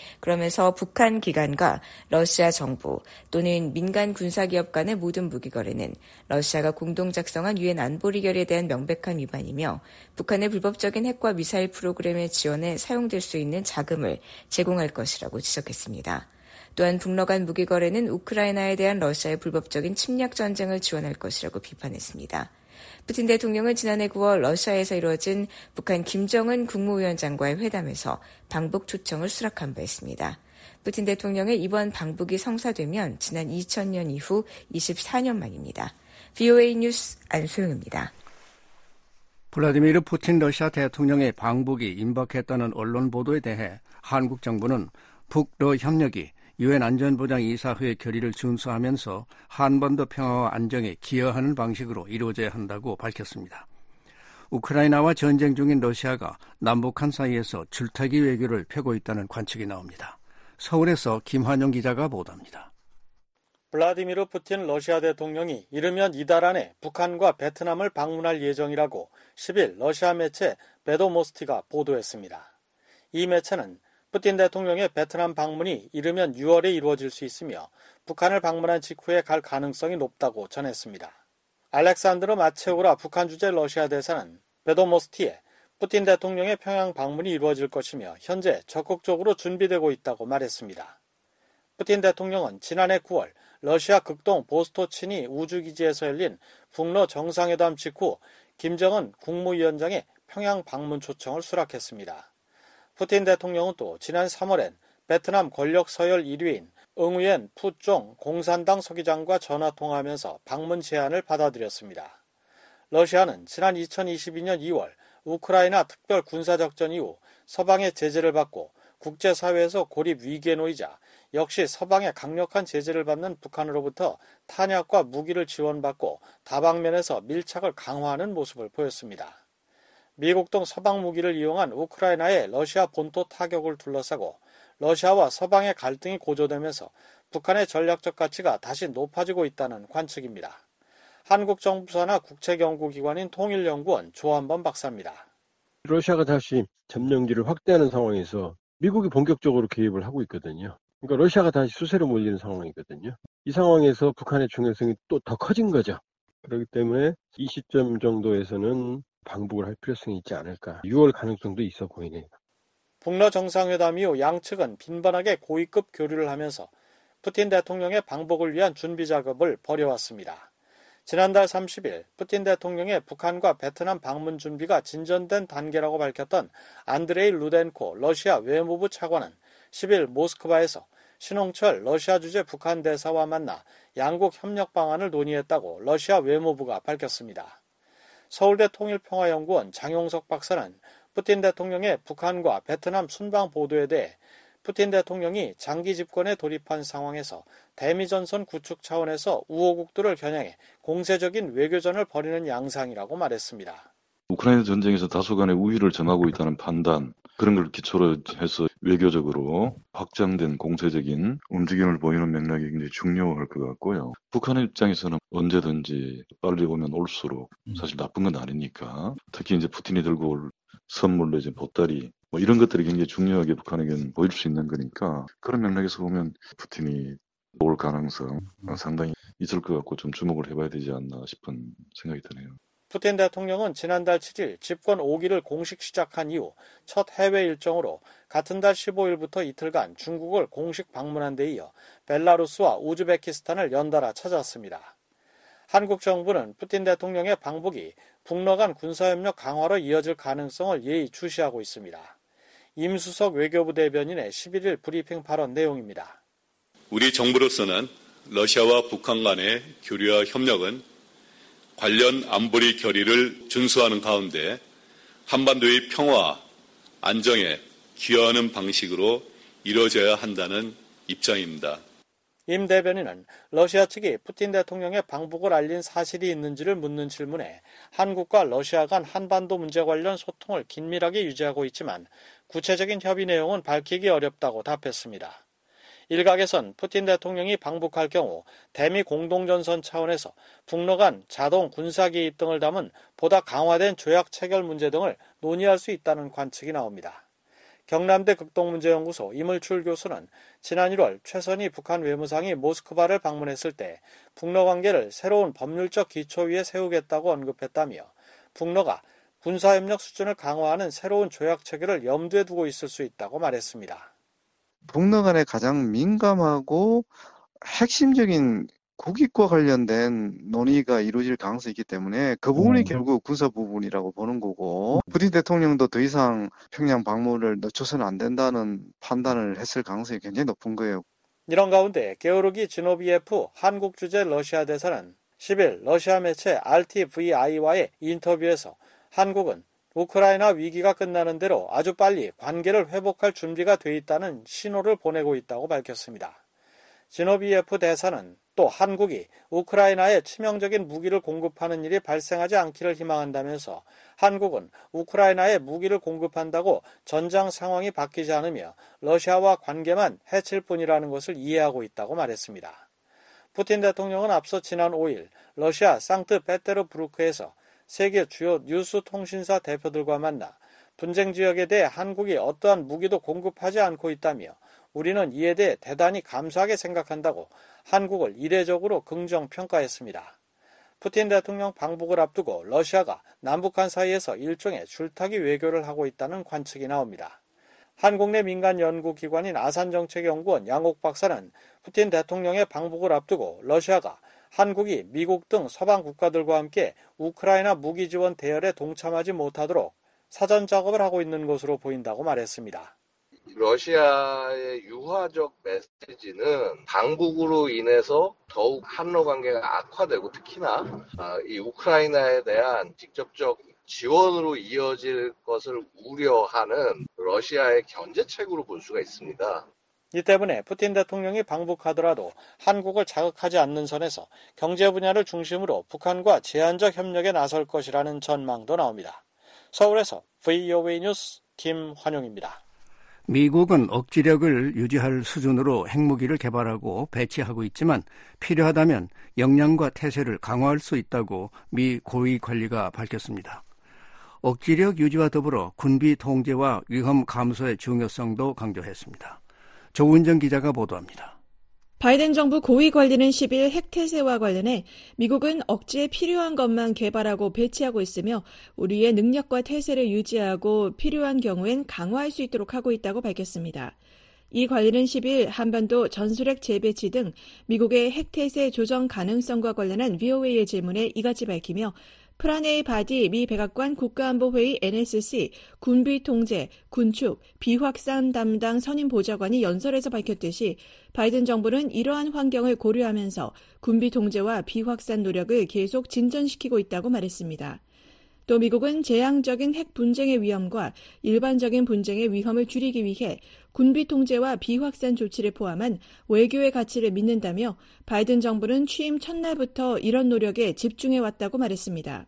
그러면서 북한 기관과 러시아 정부 또는 민간 군사기업 간의 모든 무기 거래는 러시아가 공동 작성한 유엔 안보리 결의에 대한 명백한 위반이며 북한의 불법적인 핵과 미사일 프로그램의 지원에 사용될 수 있는 자금을 제공할 것이라고 지적했습니다. 또한 북러 간 무기 거래는 우크라이나에 대한 러시아의 불법적인 침략 전쟁을 지원할 것이라고 비판했습니다. 푸틴 대통령은 지난해 구월 러시아에서 이루어진 북한 김정은 국무위원장과의 회담에서 방북 초청을 수락한 바 있습니다. 푸틴 대통령의 이번 방북이 성사되면 지난 이천 년 이후 이십사 년 만입니다. 브이오에이 뉴스 안소영입니다. 블라디미르 푸틴 러시아 대통령의 방북이 임박했다는 언론 보도에 대해 한국 정부는 북러 협력이 유엔 안전보장이사회의 결의를 준수하면서 한반도 평화와 안정에 기여하는 방식으로 이루어져야 한다고 밝혔습니다. 우크라이나와 전쟁 중인 러시아가 남북한 사이에서 줄타기 외교를 펴고 있다는 관측이 나옵니다. 서울에서 김환영 기자가 보도합니다. 블라디미르 푸틴 러시아 대통령이 이르면 이달 안에 북한과 베트남을 방문할 예정이라고 십일 러시아 매체 베도모스티가 보도했습니다. 이 매체는 푸틴 대통령의 베트남 방문이 이르면 유월에 이루어질 수 있으며 북한을 방문한 직후에 갈 가능성이 높다고 전했습니다. 알렉산드르 마체우라 북한 주재 러시아 대사는 베도모스티에 푸틴 대통령의 평양 방문이 이루어질 것이며 현재 적극적으로 준비되고 있다고 말했습니다. 푸틴 대통령은 지난해 구월 러시아 극동 보스토치니 우주기지에서 열린 북러 정상회담 직후 김정은 국무위원장의 평양 방문 초청을 수락했습니다. 푸틴 대통령은 또 지난 삼월엔 베트남 권력 서열 일 위인 응우옌 푸쫑 공산당 서기장과 전화통화하면서 방문 제안을 받아들였습니다. 러시아는 지난 이천이십이 년 이월 우크라이나 특별 군사작전 이후 서방의 제재를 받고 국제사회에서 고립 위기에 놓이자 역시 서방의 강력한 제재를 받는 북한으로부터 탄약과 무기를 지원받고 다방면에서 밀착을 강화하는 모습을 보였습니다. 미국 등 서방 무기를 이용한 우크라이나의 러시아 본토 타격을 둘러싸고 러시아와 서방의 갈등이 고조되면서 북한의 전략적 가치가 다시 높아지고 있다는 관측입니다. 한국 정부 산하 국책연구기관인 통일연구원 조한범 박사입니다. 러시아가 다시 점령지를 확대하는 상황에서 미국이 본격적으로 개입을 하고 있거든요. 그러니까 러시아가 다시 수세로 몰리는 상황이거든요. 이 상황에서 북한의 중요성이 또 더 커진 거죠. 그렇기 때문에 이 시점 정도에서는 방북을 할 필요성이 있지 않을까. 유월 가능성도 있어 보이네요. 북러 정상회담 이후 양측은 빈번하게 고위급 교류를 하면서 푸틴 대통령의 방북을 위한 준비 작업을 벌여왔습니다. 지난달 삼십 일 푸틴 대통령의 북한과 베트남 방문 준비가 진전된 단계라고 밝혔던 안드레이 루덴코 러시아 외무부 차관은 십 일 모스크바에서 신홍철 러시아 주재 북한 대사와 만나 양국 협력 방안을 논의했다고 러시아 외무부가 밝혔습니다. 서울대 통일평화연구원 장용석 박사는 푸틴 대통령의 북한과 베트남 순방 보도에 대해 푸틴 대통령이 장기 집권에 돌입한 상황에서 대미전선 구축 차원에서 우호국들을 겨냥해 공세적인 외교전을 벌이는 양상이라고 말했습니다. 우크라이나 전쟁에서 다소간의 우위를 점하고 있다는 판단, 그런 걸 기초로 해서 외교적으로 확장된 공세적인 움직임을 보이는 맥락이 굉장히 중요할 것 같고요. 북한의 입장에서는 언제든지 빨리 오면 올수록 사실 나쁜 건 아니니까, 특히 이제 푸틴이 들고 올 선물 내지 보따리 뭐 이런 것들이 굉장히 중요하게 북한에게는 보일 수 있는 거니까, 그런 맥락에서 보면 푸틴이 올 가능성 상당히 있을 것 같고 좀 주목을 해봐야 되지 않나 싶은 생각이 드네요. 푸틴 대통령은 지난달 칠 일 집권 오 기를 공식 시작한 이후 첫 해외 일정으로 같은 달 십오 일부터 이틀간 중국을 공식 방문한 데 이어 벨라루스와 우즈베키스탄을 연달아 찾았습니다. 한국 정부는 푸틴 대통령의 방북이 북러 간 군사협력 강화로 이어질 가능성을 예의주시하고 있습니다. 임수석 외교부 대변인의 십일 일 브리핑 발언 내용입니다. 우리 정부로서는 러시아와 북한 간의 교류와 협력은 관련 안보리 결의를 준수하는 가운데 한반도의 평화, 안정에 기여하는 방식으로 이루어져야 한다는 입장입니다. 임 대변인은 러시아 측이 푸틴 대통령의 방북을 알린 사실이 있는지를 묻는 질문에 한국과 러시아 간 한반도 문제 관련 소통을 긴밀하게 유지하고 있지만 구체적인 협의 내용은 밝히기 어렵다고 답했습니다. 일각에선 푸틴 대통령이 방북할 경우 대미 공동전선 차원에서 북러 간 자동 군사 개입 등을 담은 보다 강화된 조약 체결 문제 등을 논의할 수 있다는 관측이 나옵니다. 경남대 극동문제연구소 이물출 교수는 지난 일월 최선희 북한 외무상이 모스크바를 방문했을 때 북러 관계를 새로운 법률적 기초 위에 세우겠다고 언급했다며 북러가 군사협력 수준을 강화하는 새로운 조약 체결을 염두에 두고 있을 수 있다고 말했습니다. 북러 간에 가장 민감하고 핵심적인 국익과 관련된 논의가 이루어질 가능성이 있기 때문에 그 부분이 음. 결국 군사 부분이라고 보는 거고 푸틴 대통령도 더 이상 평양 방문을 늦춰서는 안 된다는 판단을 했을 가능성이 굉장히 높은 거예요. 이런 가운데 게오르기 지노비예프 한국 주재 러시아 대사는 십일 러시아 매체 알티브이아이와의 인터뷰에서 한국은 우크라이나 위기가 끝나는 대로 아주 빨리 관계를 회복할 준비가 돼 있다는 신호를 보내고 있다고 밝혔습니다. 지노비예프 대사는 또 한국이 우크라이나에 치명적인 무기를 공급하는 일이 발생하지 않기를 희망한다면서 한국은 우크라이나에 무기를 공급한다고 전장 상황이 바뀌지 않으며 러시아와 관계만 해칠 뿐이라는 것을 이해하고 있다고 말했습니다. 푸틴 대통령은 앞서 지난 오일 러시아 상트페테르부르크에서 세계 주요 뉴스 통신사 대표들과 만나 분쟁 지역에 대해 한국이 어떠한 무기도 공급하지 않고 있다며 우리는 이에 대해 대단히 감사하게 생각한다고 한국을 이례적으로 긍정평가했습니다. 푸틴 대통령 방북을 앞두고 러시아가 남북한 사이에서 일종의 줄타기 외교를 하고 있다는 관측이 나옵니다. 한국 내 민간 연구기관인 아산정책연구원 양옥 박사는 푸틴 대통령의 방북을 앞두고 러시아가 한국이 미국 등 서방 국가들과 함께 우크라이나 무기 지원 대열에 동참하지 못하도록 사전 작업을 하고 있는 것으로 보인다고 말했습니다. 러시아의 유화적 메시지는 방북으로 인해서 더욱 한러 관계가 악화되고 특히나 이 우크라이나에 대한 직접적 지원으로 이어질 것을 우려하는 러시아의 견제책으로 볼 수가 있습니다. 이 때문에 푸틴 대통령이 방북하더라도 한국을 자극하지 않는 선에서 경제 분야를 중심으로 북한과 제한적 협력에 나설 것이라는 전망도 나옵니다. 서울에서 브이오에이 뉴스 김환용입니다. 미국은 억지력을 유지할 수준으로 핵무기를 개발하고 배치하고 있지만 필요하다면 역량과 태세를 강화할 수 있다고 미 고위 관리가 밝혔습니다. 억지력 유지와 더불어 군비 통제와 위험 감소의 중요성도 강조했습니다. 조은정 기자가 보도합니다. 바이든 정부 고위 관리는 십일 핵태세와 관련해 미국은 억지에 필요한 것만 개발하고 배치하고 있으며 우리의 능력과 태세를 유지하고 필요한 경우엔 강화할 수 있도록 하고 있다고 밝혔습니다. 이 관리는 십일 한반도 전술핵 재배치 등 미국의 핵태세 조정 가능성과 관련한 브이오에이의 질문에 이같이 밝히며 프라네이 바디 미 백악관 국가안보회의 엔에스씨 군비통제, 군축, 비확산 담당 선임 보좌관이 연설에서 밝혔듯이 바이든 정부는 이러한 환경을 고려하면서 군비통제와 비확산 노력을 계속 진전시키고 있다고 말했습니다. 또 미국은 재앙적인 핵 분쟁의 위험과 일반적인 분쟁의 위험을 줄이기 위해 군비통제와 비확산 조치를 포함한 외교의 가치를 믿는다며 바이든 정부는 취임 첫날부터 이런 노력에 집중해왔다고 말했습니다.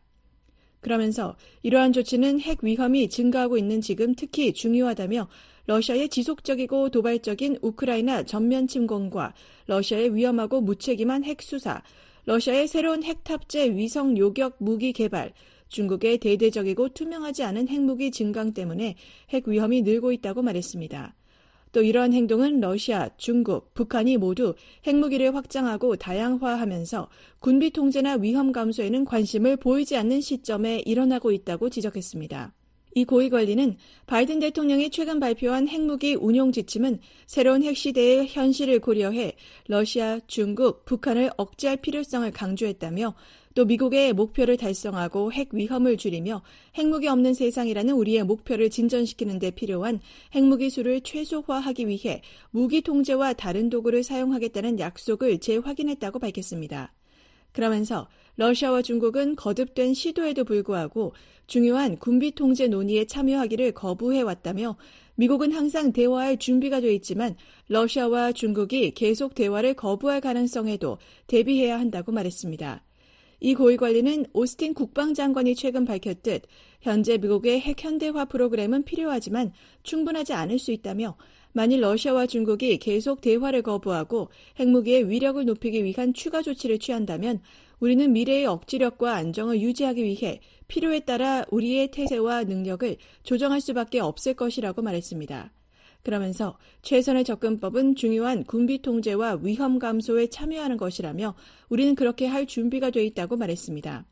그러면서 이러한 조치는 핵 위험이 증가하고 있는 지금 특히 중요하다며 러시아의 지속적이고 도발적인 우크라이나 전면 침공과 러시아의 위험하고 무책임한 핵 수사, 러시아의 새로운 핵 탑재 위성 요격 무기 개발, 중국의 대대적이고 투명하지 않은 핵무기 증강 때문에 핵 위험이 늘고 있다고 말했습니다. 또 이러한 행동은 러시아, 중국, 북한이 모두 핵무기를 확장하고 다양화하면서 군비 통제나 위험 감소에는 관심을 보이지 않는 시점에 일어나고 있다고 지적했습니다. 이 고위 관리는 바이든 대통령이 최근 발표한 핵무기 운용 지침은 새로운 핵시대의 현실을 고려해 러시아, 중국, 북한을 억제할 필요성을 강조했다며 또 미국의 목표를 달성하고 핵 위험을 줄이며 핵무기 없는 세상이라는 우리의 목표를 진전시키는 데 필요한 핵무기 수를 최소화하기 위해 무기 통제와 다른 도구를 사용하겠다는 약속을 재확인했다고 밝혔습니다. 그러면서 러시아와 중국은 거듭된 시도에도 불구하고 중요한 군비 통제 논의에 참여하기를 거부해왔다며 미국은 항상 대화할 준비가 돼 있지만 러시아와 중국이 계속 대화를 거부할 가능성에도 대비해야 한다고 말했습니다. 이 고위 관리는 오스틴 국방장관이 최근 밝혔듯 현재 미국의 핵 현대화 프로그램은 필요하지만 충분하지 않을 수 있다며 만일 러시아와 중국이 계속 대화를 거부하고 핵무기의 위력을 높이기 위한 추가 조치를 취한다면 우리는 미래의 억지력과 안정을 유지하기 위해 필요에 따라 우리의 태세와 능력을 조정할 수밖에 없을 것이라고 말했습니다. 그러면서 최선의 접근법은 중요한 군비 통제와 위험 감소에 참여하는 것이라며 우리는 그렇게 할 준비가 돼 있다고 말했습니다.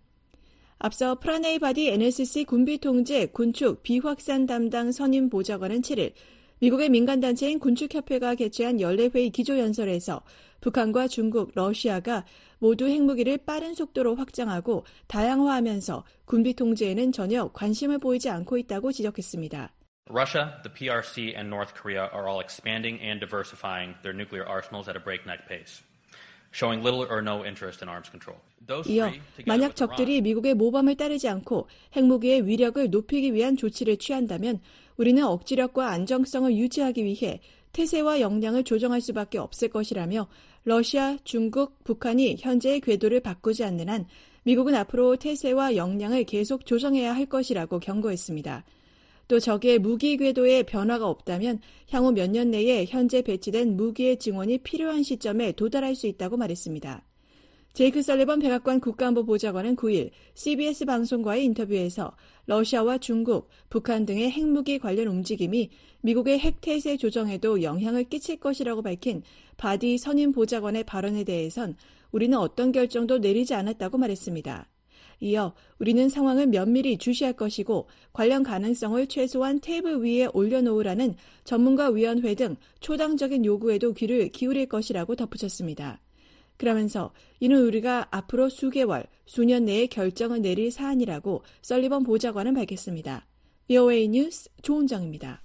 앞서 프라네이 바디 엔에스씨 군비 통제, 군축, 비확산 담당 선임 보좌관은 칠일 미국의 민간단체인 군축협회가 개최한 연례회의 기조연설에서 북한과 중국, 러시아가 모두 핵무기를 빠른 속도로 확장하고 다양화하면서 군비 통제에는 전혀 관심을 보이지 않고 있다고 지적했습니다. Russia, the P R C, and North Korea are all expanding and diversifying their nuclear arsenals at a breakneck pace, showing little or no interest in arms control. 이어 만약 적들이 미국의 모범을 따르지 않고 핵무기의 위력을 높이기 위한 조치를 취한다면 우리는 억지력과 안정성을 유지하기 위해 태세와 역량을 조정할 수밖에 없을 것이라며 러시아, 중국, 북한이 현재의 궤도를 바꾸지 않는 한 미국은 앞으로 태세와 역량을 계속 조정해야 할 것이라고 경고했습니다. 또 적의 무기 궤도에 변화가 없다면 향후 몇 년 내에 현재 배치된 무기의 증원이 필요한 시점에 도달할 수 있다고 말했습니다. 제이크 설리번 백악관 국가안보보좌관은 구 일 씨비에스 방송과의 인터뷰에서 러시아와 중국, 북한 등의 핵무기 관련 움직임이 미국의 핵태세 조정에도 영향을 끼칠 것이라고 밝힌 바디 선임 보좌관의 발언에 대해선 우리는 어떤 결정도 내리지 않았다고 말했습니다. 이어 우리는 상황을 면밀히 주시할 것이고 관련 가능성을 최소한 테이블 위에 올려놓으라는 전문가위원회 등 초당적인 요구에도 귀를 기울일 것이라고 덧붙였습니다. 그러면서 이는 우리가 앞으로 수개월, 수년 내에 결정을 내릴 사안이라고 설리번 보좌관은 밝혔습니다. 브이오에이 뉴스 조은정입니다.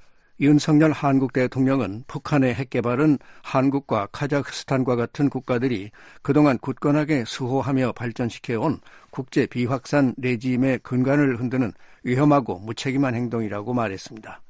윤석열 한국 대통령은 북한의 핵개발은 한국과 카자흐스탄과 같은 국가들이 그동안 굳건하게 수호하며 발전시켜온 국제 비확산 레짐의 근간을 흔드는 위험하고 무책임한 행동이라고 말했습니다.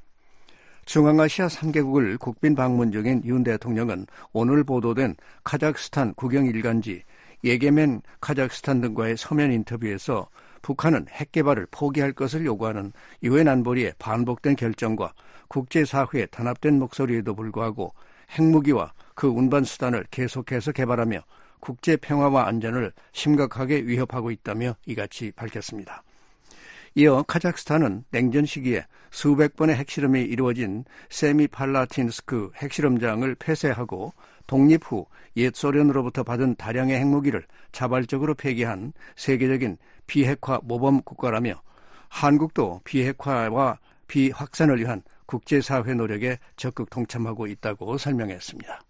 중앙아시아 삼 개국을 국빈 방문 중인 윤 대통령은 오늘 보도된 카자흐스탄 국영 일간지 예게멘 카자흐스탄 등과의 서면 인터뷰에서 북한은 핵개발을 포기할 것을 요구하는 유엔 안보리의 반복된 결정과 국제사회의 단합된 목소리에도 불구하고 핵무기와 그 운반 수단을 계속해서 개발하며 국제평화와 안전을 심각하게 위협하고 있다며 이같이 밝혔습니다. 이어 카자흐스탄은 냉전 시기에 수백 번의 핵실험이 이루어진 세미팔라틴스크 핵실험장을 폐쇄하고 독립 후 옛 소련으로부터 받은 다량의 핵무기를 자발적으로 폐기한 세계적인 비핵화 모범 국가라며 한국도 비핵화와 비확산을 위한 국제사회 노력에 적극 동참하고 있다고 설명했습니다.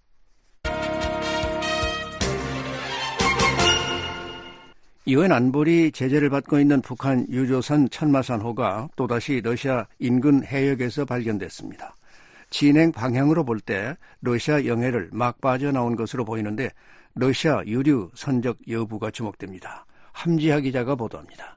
유엔 안보리 제재를 받고 있는 북한 유조선 천마산호가 또다시 러시아 인근 해역에서 발견됐습니다. 진행 방향으로 볼 때 러시아 영해를 막 빠져나온 것으로 보이는데 러시아 유류 선적 여부가 주목됩니다. 함지하 기자가 보도합니다.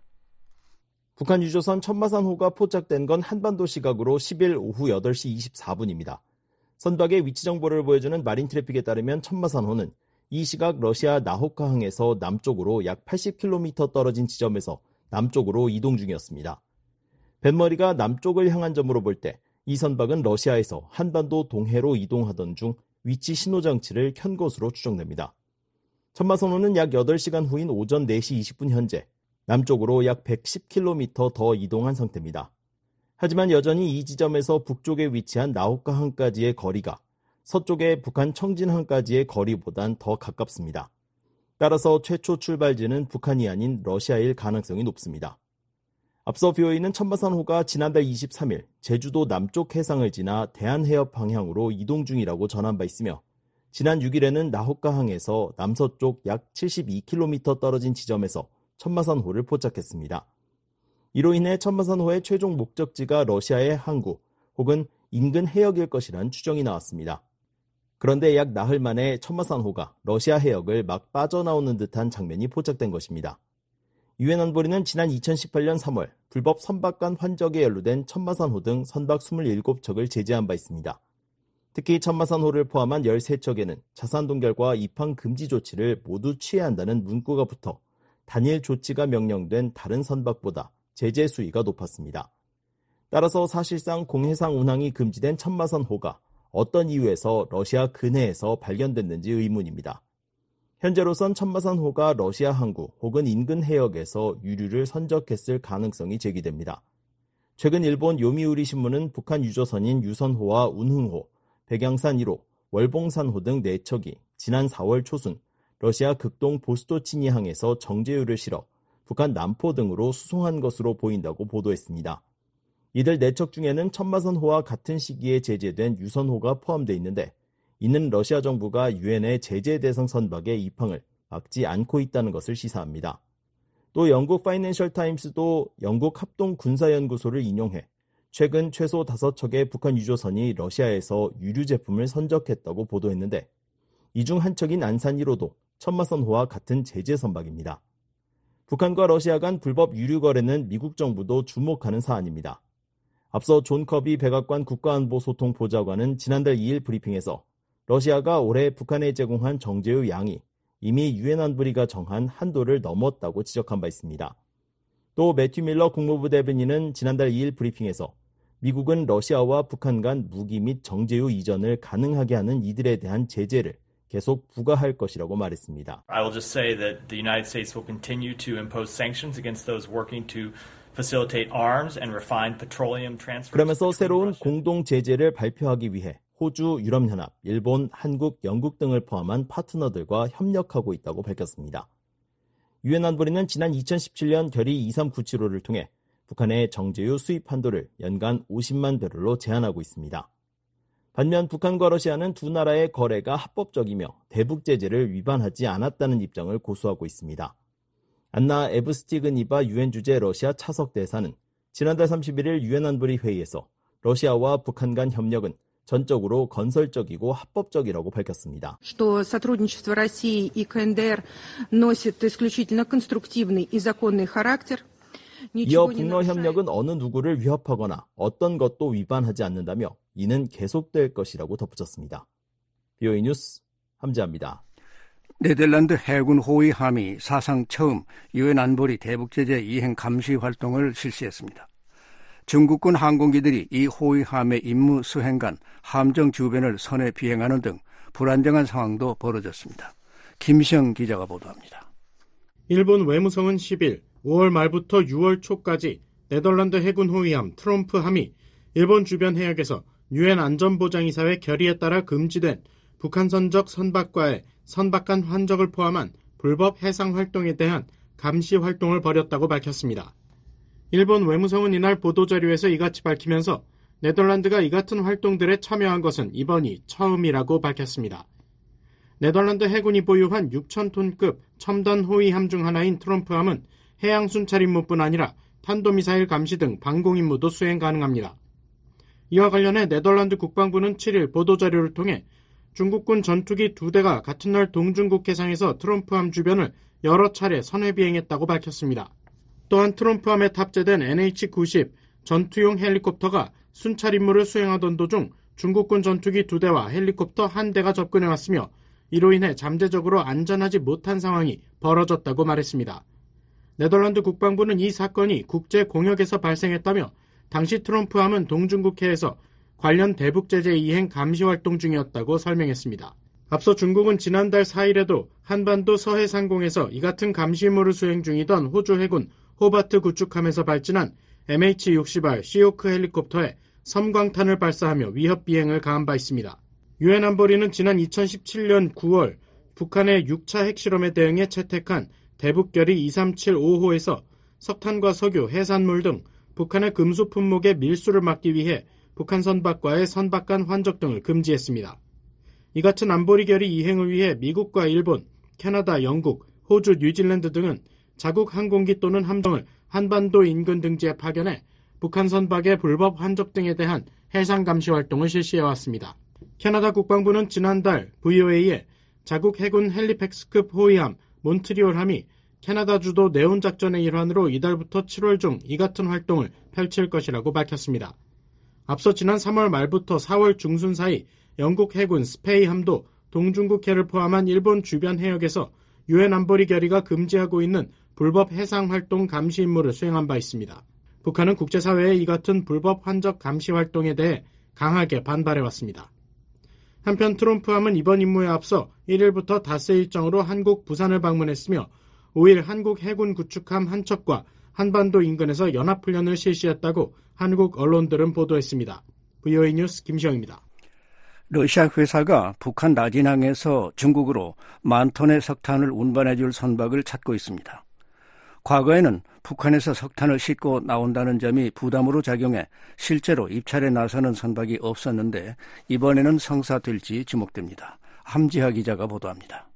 북한 유조선 천마산호가 포착된 건 한반도 시각으로 십 일 오후 여덟 시 이십사 분입니다. 선박의 위치 정보를 보여주는 마린 트래픽에 따르면 천마산호는 이 시각 러시아 나호카항에서 남쪽으로 약 팔십 킬로미터 떨어진 지점에서 남쪽으로 이동 중이었습니다. 뱃머리가 남쪽을 향한 점으로 볼 때 이 선박은 러시아에서 한반도 동해로 이동하던 중 위치 신호장치를 켠 것으로 추정됩니다. 천마산호는 약 여덟 시간 후인 오전 네 시 이십 분 현재 남쪽으로 약 백십 킬로미터 더 이동한 상태입니다. 하지만 여전히 이 지점에서 북쪽에 위치한 나호카항까지의 거리가 서쪽의 북한 청진항까지의 거리보단 더 가깝습니다. 따라서 최초 출발지는 북한이 아닌 러시아일 가능성이 높습니다. 앞서 브이오에이는 천마산호가 지난달 이십삼 일 제주도 남쪽 해상을 지나 대한해협 방향으로 이동 중이라고 전한 바 있으며 지난 육 일에는 나호카항에서 남서쪽 약 칠십이 킬로미터 떨어진 지점에서 천마산호를 포착했습니다. 이로 인해 천마산호의 최종 목적지가 러시아의 항구 혹은 인근 해역일 것이란 추정이 나왔습니다. 그런데 약 나흘 만에 천마산호가 러시아 해역을 막 빠져나오는 듯한 장면이 포착된 것입니다. 유엔 안보리는 지난 이천십팔 년 삼 월 불법 선박간 환적에 연루된 천마산호 등 선박 이십칠 척을 제재한 바 있습니다. 특히 천마산호를 포함한 열세 척에는 자산 동결과 입항 금지 조치를 모두 취해야 한다는 문구가 붙어 단일 조치가 명령된 다른 선박보다 제재 수위가 높았습니다. 따라서 사실상 공해상 운항이 금지된 천마산호가 어떤 이유에서 러시아 근해에서 발견됐는지 의문입니다. 현재로선 천마산호가 러시아 항구 혹은 인근 해역에서 유류를 선적했을 가능성이 제기됩니다. 최근 일본 요미우리 신문은 북한 유조선인 유선호와 운흥호, 백양산 일 호, 월봉산호 등 네 척이 지난 사월 초순 러시아 극동 보스토치니항에서 정제유를 실어 북한 남포 등으로 수송한 것으로 보인다고 보도했습니다. 이들 네 척 중에는 천마선호와 같은 시기에 제재된 유선호가 포함되어 있는데 이는 러시아 정부가 유엔의 제재 대상 선박의 입항을 막지 않고 있다는 것을 시사합니다. 또 영국 파이낸셜 타임스도 영국 합동군사연구소를 인용해 최근 최소 다섯 척의 북한 유조선이 러시아에서 유류 제품을 선적했다고 보도했는데 이 중 한 척인 안산 일 호도 천마선호와 같은 제재 선박입니다. 북한과 러시아 간 불법 유류 거래는 미국 정부도 주목하는 사안입니다. 앞서 존 커비 백악관 국가안보소통보좌관은 지난달 이 일 브리핑에서 러시아가 올해 북한에 제공한 정제유 양이 이미 유엔 안보리가 정한 한도를 넘었다고 지적한 바 있습니다. 또 매튜 밀러 국무부 대변인은 지난달 이 일 브리핑에서 미국은 러시아와 북한 간 무기 및 정제유 이전을 가능하게 하는 이들에 대한 제재를 계속 부과할 것이라고 말했습니다. I will just say that the United States will continue to impose sanctions against those working to facilitate arms and refined petroleum transfers. 그러면서 새로운 공동 제재를 발표하기 위해 호주, 유럽연합, 일본, 한국, 영국 등을 포함한 파트너들과 협력하고 있다고 밝혔습니다. 유엔 안보리는 지난 이천십칠 년 결의 이삼구칠오를 통해 북한의 정제유 수입 한도를 연간 오십만 배럴로 제한하고 있습니다. 반면 북한과 러시아는 두 나라의 거래가 합법적이며 대북 제재를 위반하지 않았다는 입장을 고수하고 있습니다. 안나 에브스티그니바 유엔 주재 러시아 차석 대사는 지난달 삼십일 일 유엔 안보리 회의에서 러시아와 북한 간 협력은 전적으로 건설적이고 합법적이라고 밝혔습니다. что сотрудничество России и КНДР носит исключительно конструктивный и законный характер. 이어 북러 협력은 어느 누구를 위협하거나 어떤 것도 위반하지 않는다며 이는 계속될 것이라고 덧붙였습니다. 비오이 뉴스 함지아입니다. 네덜란드 해군 호위함이 사상 처음 유엔 안보리 대북제재 이행 감시 활동을 실시했습니다. 중국군 항공기들이 이 호위함의 임무 수행간 함정 주변을 선회 비행하는 등 불안정한 상황도 벌어졌습니다. 김시영 기자가 보도합니다. 일본 외무성은 십 일 오월 말부터 유월 초까지 네덜란드 해군 호위함 트롬프함이 일본 주변 해역에서 유엔 안전보장이사회 결의에 따라 금지된 북한 선적 선박과의 선박 간 환적을 포함한 불법 해상 활동에 대한 감시 활동을 벌였다고 밝혔습니다. 일본 외무성은 이날 보도자료에서 이같이 밝히면서 네덜란드가 이 같은 활동들에 참여한 것은 이번이 처음이라고 밝혔습니다. 네덜란드 해군이 보유한 육천 톤급 첨단 호위함 중 하나인 트롬프함은 해양 순찰 임무뿐 아니라 탄도미사일 감시 등 방공 임무도 수행 가능합니다. 이와 관련해 네덜란드 국방부는 칠 일 보도자료를 통해 중국군 전투기 두 대가 같은 날 동중국 해상에서 트롬프함 주변을 여러 차례 선회 비행했다고 밝혔습니다. 또한 트롬프함에 탑재된 엔에이치 구십 전투용 헬리콥터가 순찰 임무를 수행하던 도중 중국군 전투기 두 대와 헬리콥터 한 대가 접근해왔으며 이로 인해 잠재적으로 안전하지 못한 상황이 벌어졌다고 말했습니다. 네덜란드 국방부는 이 사건이 국제 공역에서 발생했다며 당시 트럼프함은 동중국해에서 관련 대북 제재 이행 감시 활동 중이었다고 설명했습니다. 앞서 중국은 지난달 사 일에도 한반도 서해 상공에서 이 같은 감시 임무를 수행 중이던 호주 해군 호바트 구축함에서 발진한 엠에이치 육십 알 시오크 헬리콥터에 섬광탄을 발사하며 위협 비행을 가한 바 있습니다. 유엔 안보리는 지난 이천십칠 년 구월 북한의 육 차 핵실험에 대응해 채택한 대북결의 이삼칠오호에서 석탄과 석유, 해산물 등 북한의 금수 품목의 밀수를 막기 위해 북한 선박과의 선박 간 환적 등을 금지했습니다. 이 같은 안보리 결의 이행을 위해 미국과 일본, 캐나다, 영국, 호주, 뉴질랜드 등은 자국 항공기 또는 함정을 한반도 인근 등지에 파견해 북한 선박의 불법 환적 등에 대한 해상 감시 활동을 실시해왔습니다. 캐나다 국방부는 지난달 브이오에이에 자국 해군 헬리팩스급 호위함 몬트리올함이 캐나다 주도 네온 작전의 일환으로 이달부터 칠월 중 이 같은 활동을 펼칠 것이라고 밝혔습니다. 앞서 지난 삼월 말부터 사월 중순 사이 영국 해군 스페이함도 동중국해를 포함한 일본 주변 해역에서 유엔 안보리 결의가 금지하고 있는 불법 해상 활동 감시 임무를 수행한 바 있습니다. 북한은 국제사회의 이 같은 불법 환적 감시 활동에 대해 강하게 반발해왔습니다. 한편 트럼프함은 이번 임무에 앞서 일 일부터 닷새 일정으로 한국 부산을 방문했으며 오 일 한국 해군 구축함 한 척과 한반도 인근에서 연합훈련을 실시했다고 한국 언론들은 보도했습니다. 브이오에이 뉴스 김시영입니다. 러시아 회사가 북한 나진항에서 중국으로 만 톤의 석탄을 운반해 줄 선박을 찾고 있습니다. 과거에는 북한에서 석탄을 싣고 나온다는 점이 부담으로 작용해 실제로 입찰에 나서는 선박이 없었는데 이번에는 성사될지 주목됩니다. 함지하 기자가 보도합니다.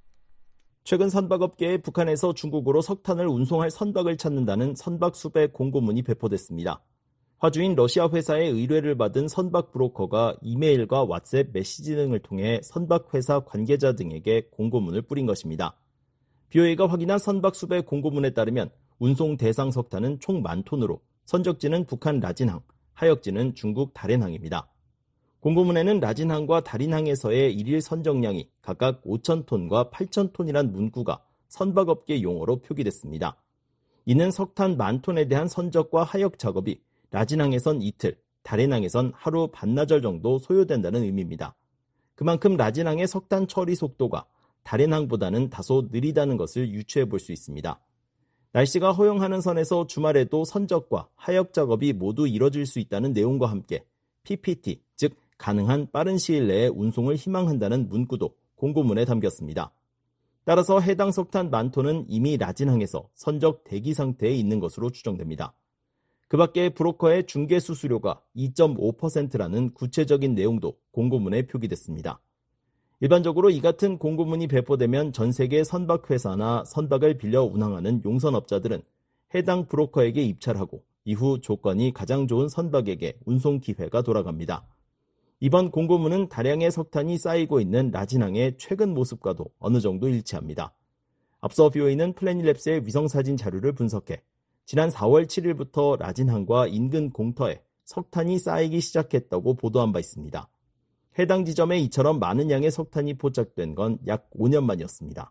최근 선박업계에 북한에서 중국으로 석탄을 운송할 선박을 찾는다는 선박 수배 공고문이 배포됐습니다. 화주인 러시아 회사의 의뢰를 받은 선박 브로커가 이메일과 왓츠앱 메시지 등을 통해 선박 회사 관계자 등에게 공고문을 뿌린 것입니다. 비오에이가 확인한 선박 수배 공고문에 따르면 운송 대상 석탄은 총 만 톤으로 선적지는 북한 라진항, 하역지는 중국 다롄항입니다. 공고문에는 라진항과 다롄항에서의 일일 선적량이 각각 오천 톤과 팔천 톤이란 문구가 선박업계 용어로 표기됐습니다. 이는 석탄 만 톤에 대한 선적과 하역 작업이 라진항에선 이틀, 다롄항에선 하루 반나절 정도 소요된다는 의미입니다. 그만큼 라진항의 석탄 처리 속도가 다롄항보다는 다소 느리다는 것을 유추해 볼 수 있습니다. 날씨가 허용하는 선에서 주말에도 선적과 하역 작업이 모두 이뤄질 수 있다는 내용과 함께 피피티, 즉 가능한 빠른 시일 내에 운송을 희망한다는 문구도 공고문에 담겼습니다. 따라서 해당 석탄 만 톤은 이미 라진항에서 선적 대기 상태에 있는 것으로 추정됩니다. 그 밖에 브로커의 중개 수수료가 이 점 오 퍼센트라는 구체적인 내용도 공고문에 표기됐습니다. 일반적으로 이 같은 공고문이 배포되면 전 세계 선박회사나 선박을 빌려 운항하는 용선업자들은 해당 브로커에게 입찰하고 이후 조건이 가장 좋은 선박에게 운송 기회가 돌아갑니다. 이번 공고문은 다량의 석탄이 쌓이고 있는 라진항의 최근 모습과도 어느 정도 일치합니다. 앞서 비오에이는 플래닛랩스의 위성사진 자료를 분석해 지난 사월 칠일부터 라진항과 인근 공터에 석탄이 쌓이기 시작했다고 보도한 바 있습니다. 해당 지점에 이처럼 많은 양의 석탄이 포착된 건 약 오 년 만이었습니다.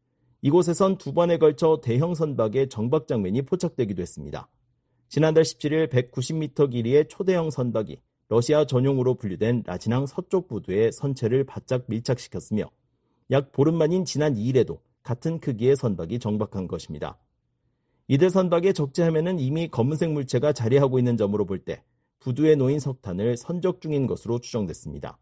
이곳에선 두 번에 걸쳐 대형 선박의 정박 장면이 포착되기도 했습니다. 지난달 십칠일 백구십 미터 길이의 초대형 선박이 러시아 전용으로 분류된 라진항 서쪽 부두에 선체를 바짝 밀착시켰으며 약 보름 만인 지난 이일에도 같은 크기의 선박이 정박한 것입니다. 이들 선박의 적재함에는 이미 검은색 물체가 자리하고 있는 점으로 볼 때 부두에 놓인 석탄을 선적 중인 것으로 추정됐습니다.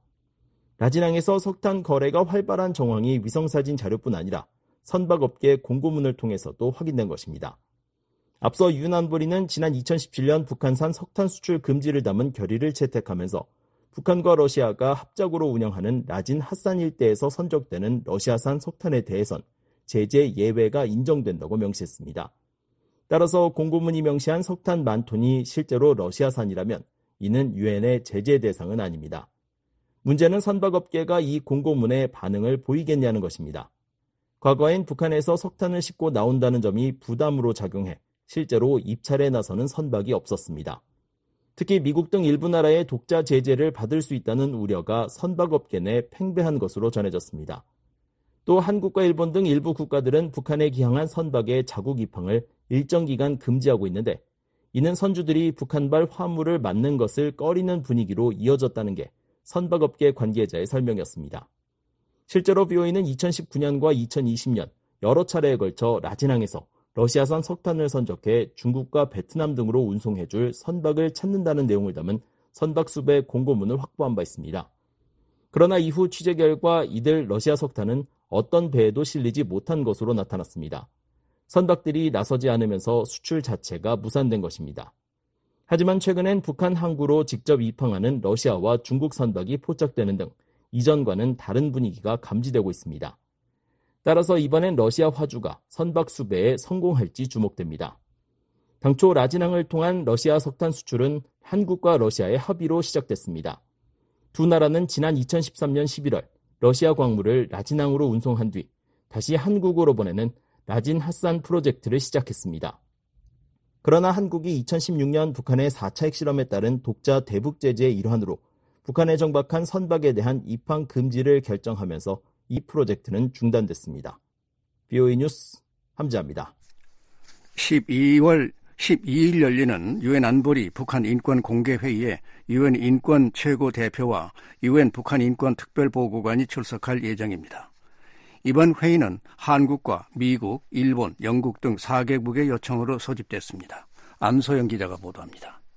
라진항에서 석탄 거래가 활발한 정황이 위성사진 자료뿐 아니라 선박업계 공고문을 통해서도 확인된 것입니다. 앞서 유엔 안보리는 지난 이천십칠년 북한산 석탄 수출 금지를 담은 결의를 채택하면서 북한과 러시아가 합작으로 운영하는 라진 핫산 일대에서 선적되는 러시아산 석탄에 대해선 제재 예외가 인정된다고 명시했습니다. 따라서 공고문이 명시한 석탄 만 톤이 실제로 러시아산이라면 이는 유엔의 제재 대상은 아닙니다. 문제는 선박업계가 이 공고문에 반응을 보이겠냐는 것입니다. 과거엔 북한에서 석탄을 싣고 나온다는 점이 부담으로 작용해 실제로 입찰에 나서는 선박이 없었습니다. 특히 미국 등 일부 나라의 독자 제재를 받을 수 있다는 우려가 선박업계 내 팽배한 것으로 전해졌습니다. 또 한국과 일본 등 일부 국가들은 북한에 기항한 선박의 자국 입항을 일정 기간 금지하고 있는데 이는 선주들이 북한발 화물을 맞는 것을 꺼리는 분위기로 이어졌다는 게 선박업계 관계자의 설명이었습니다. 실제로 비오에이는 이천십구년과 이천이십년 여러 차례에 걸쳐 라진항에서 러시아산 석탄을 선적해 중국과 베트남 등으로 운송해줄 선박을 찾는다는 내용을 담은 선박 수배 공고문을 확보한 바 있습니다. 그러나 이후 취재 결과 이들 러시아 석탄은 어떤 배에도 실리지 못한 것으로 나타났습니다. 선박들이 나서지 않으면서 수출 자체가 무산된 것입니다. 하지만 최근엔 북한 항구로 직접 입항하는 러시아와 중국 선박이 포착되는 등 이전과는 다른 분위기가 감지되고 있습니다. 따라서 이번엔 러시아 화주가 선박 수배에 성공할지 주목됩니다. 당초 라진항을 통한 러시아 석탄 수출은 한국과 러시아의 합의로 시작됐습니다. 두 나라는 지난 이천십삼년 십일월 러시아 광물을 라진항으로 운송한 뒤 다시 한국으로 보내는 라진 핫산 프로젝트를 시작했습니다. 그러나 한국이 이천십육년 북한의 사 차 핵실험에 따른 독자 대북 제재의 일환으로 북한에 정박한 선박에 대한 입항 금지를 결정하면서 이 프로젝트는 중단됐습니다. 비오에이 뉴스 함지아입니다. 십이월 십이일 열리는 유엔 안보리 북한 인권 공개회의에 유엔 인권 최고 대표와 유엔 북한 인권 특별보고관이 출석할 예정입니다. 이번 회의는 한국과 미국, 일본, 영국 등 사 개국의 요청으로 소집됐습니다. 안소영 기자가 보도합니다.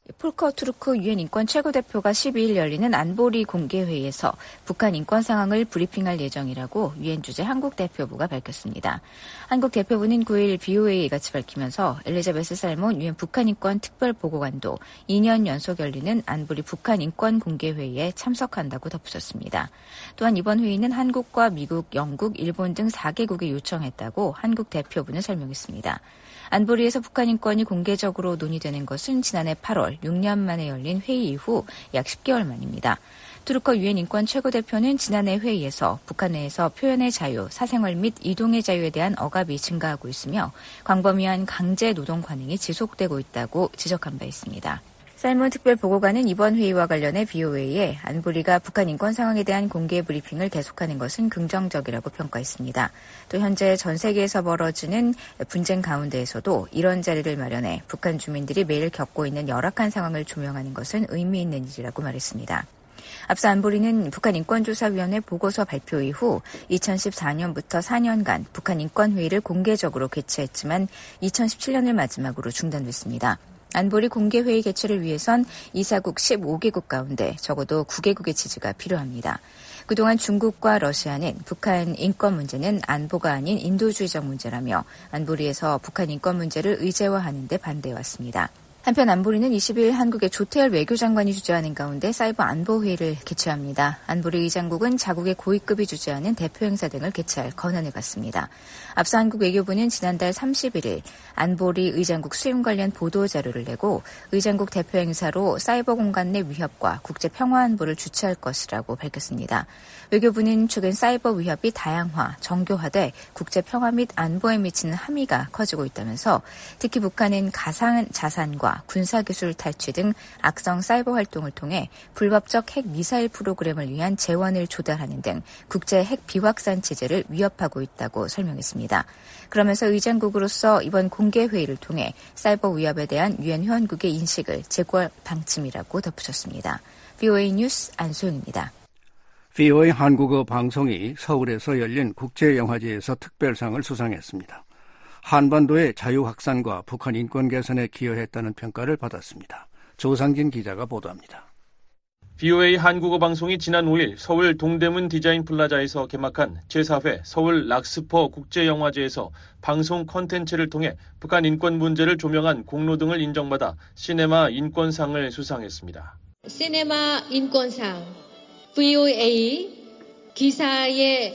폴커 투르크 유엔 인권 최고대표가 십이 일 열리는 안보리 공개회의에서 북한 인권 상황을 브리핑할 예정이라고 유엔 주재 한국 대표부가 밝혔습니다. 한국 대표부는 구 일 비오에이에 같이 밝히면서 엘리자베스 살몬 유엔 북한 인권 특별보고관도 이 년 연속 열리는 안보리 북한 인권 공개회의에 참석한다고 덧붙였습니다. 또한 이번 회의는 한국과 미국, 영국, 일본 등 사 개국이 요청했다고 한국 대표부는 설명했습니다. 안보리에서 북한 인권이 공개적으로 논의되는 것은 지난해 팔월 육 년 만에 열린 회의 이후 약 십 개월 만입니다. 투르커 유엔 인권 최고대표는 지난해 회의에서 북한 내에서 표현의 자유, 사생활 및 이동의 자유에 대한 억압이 증가하고 있으며 광범위한 강제 노동 관행이 지속되고 있다고 지적한 바 있습니다. 살몬 특별보고관은 이번 회의와 관련해 비오에이에 안보리가 북한 인권 상황에 대한 공개 브리핑을 계속하는 것은 긍정적이라고 평가했습니다. 또 현재 전 세계에서 벌어지는 분쟁 가운데에서도 이런 자리를 마련해 북한 주민들이 매일 겪고 있는 열악한 상황을 조명하는 것은 의미 있는 일이라고 말했습니다. 앞서 안보리는 북한인권조사위원회 보고서 발표 이후 이천십사 년부터 사 년간 북한 인권회의를 공개적으로 개최했지만 이천십칠 년을 마지막으로 중단됐습니다. 안보리 공개회의 개최를 위해선 이사국 십오 개국 가운데 적어도 구 개국의 지지가 필요합니다. 그동안 중국과 러시아는 북한 인권 문제는 안보가 아닌 인도주의적 문제라며 안보리에서 북한 인권 문제를 의제화하는 데 반대해왔습니다. 한편 안보리는 이십 일 한국의 조태열 외교장관이 주재하는 가운데 사이버 안보회의를 개최합니다. 안보리 의장국은 자국의 고위급이 주재하는 대표 행사 등을 개최할 권한을 갖습니다. 앞서 한국 외교부는 지난달 삼십일 일 안보리 의장국 수임 관련 보도자료를 내고 의장국 대표 행사로 사이버 공간 내 위협과 국제 평화 안보를 주최할 것이라고 밝혔습니다. 외교부는 최근 사이버 위협이 다양화, 정교화돼 국제 평화 및 안보에 미치는 함의가 커지고 있다면서 특히 북한은 가상 자산과 군사기술 탈취 등 악성 사이버 활동을 통해 불법적 핵 미사일 프로그램을 위한 재원을 조달하는 등 국제 핵 비확산 체제를 위협하고 있다고 설명했습니다. 그러면서 의장국으로서 이번 공개회의를 통해 사이버 위협에 대한 유엔 회원국의 인식을 제고할 방침이라고 덧붙였습니다. 비오에이 뉴스 안소영입니다. 비오에이 한국어 방송이 서울에서 열린 국제영화제에서 특별상을 수상했습니다. 한반도의 자유 확산과 북한 인권 개선에 기여했다는 평가를 받았습니다. 조상진 기자가 보도합니다. 비오에이 한국어 방송이 지난 오 일 서울 동대문 디자인 플라자에서 개막한 제사 회 서울 락스퍼 국제영화제에서 방송 콘텐츠를 통해 북한 인권 문제를 조명한 공로 등을 인정받아 시네마 인권상을 수상했습니다. 시네마 인권상 비오에이 기사의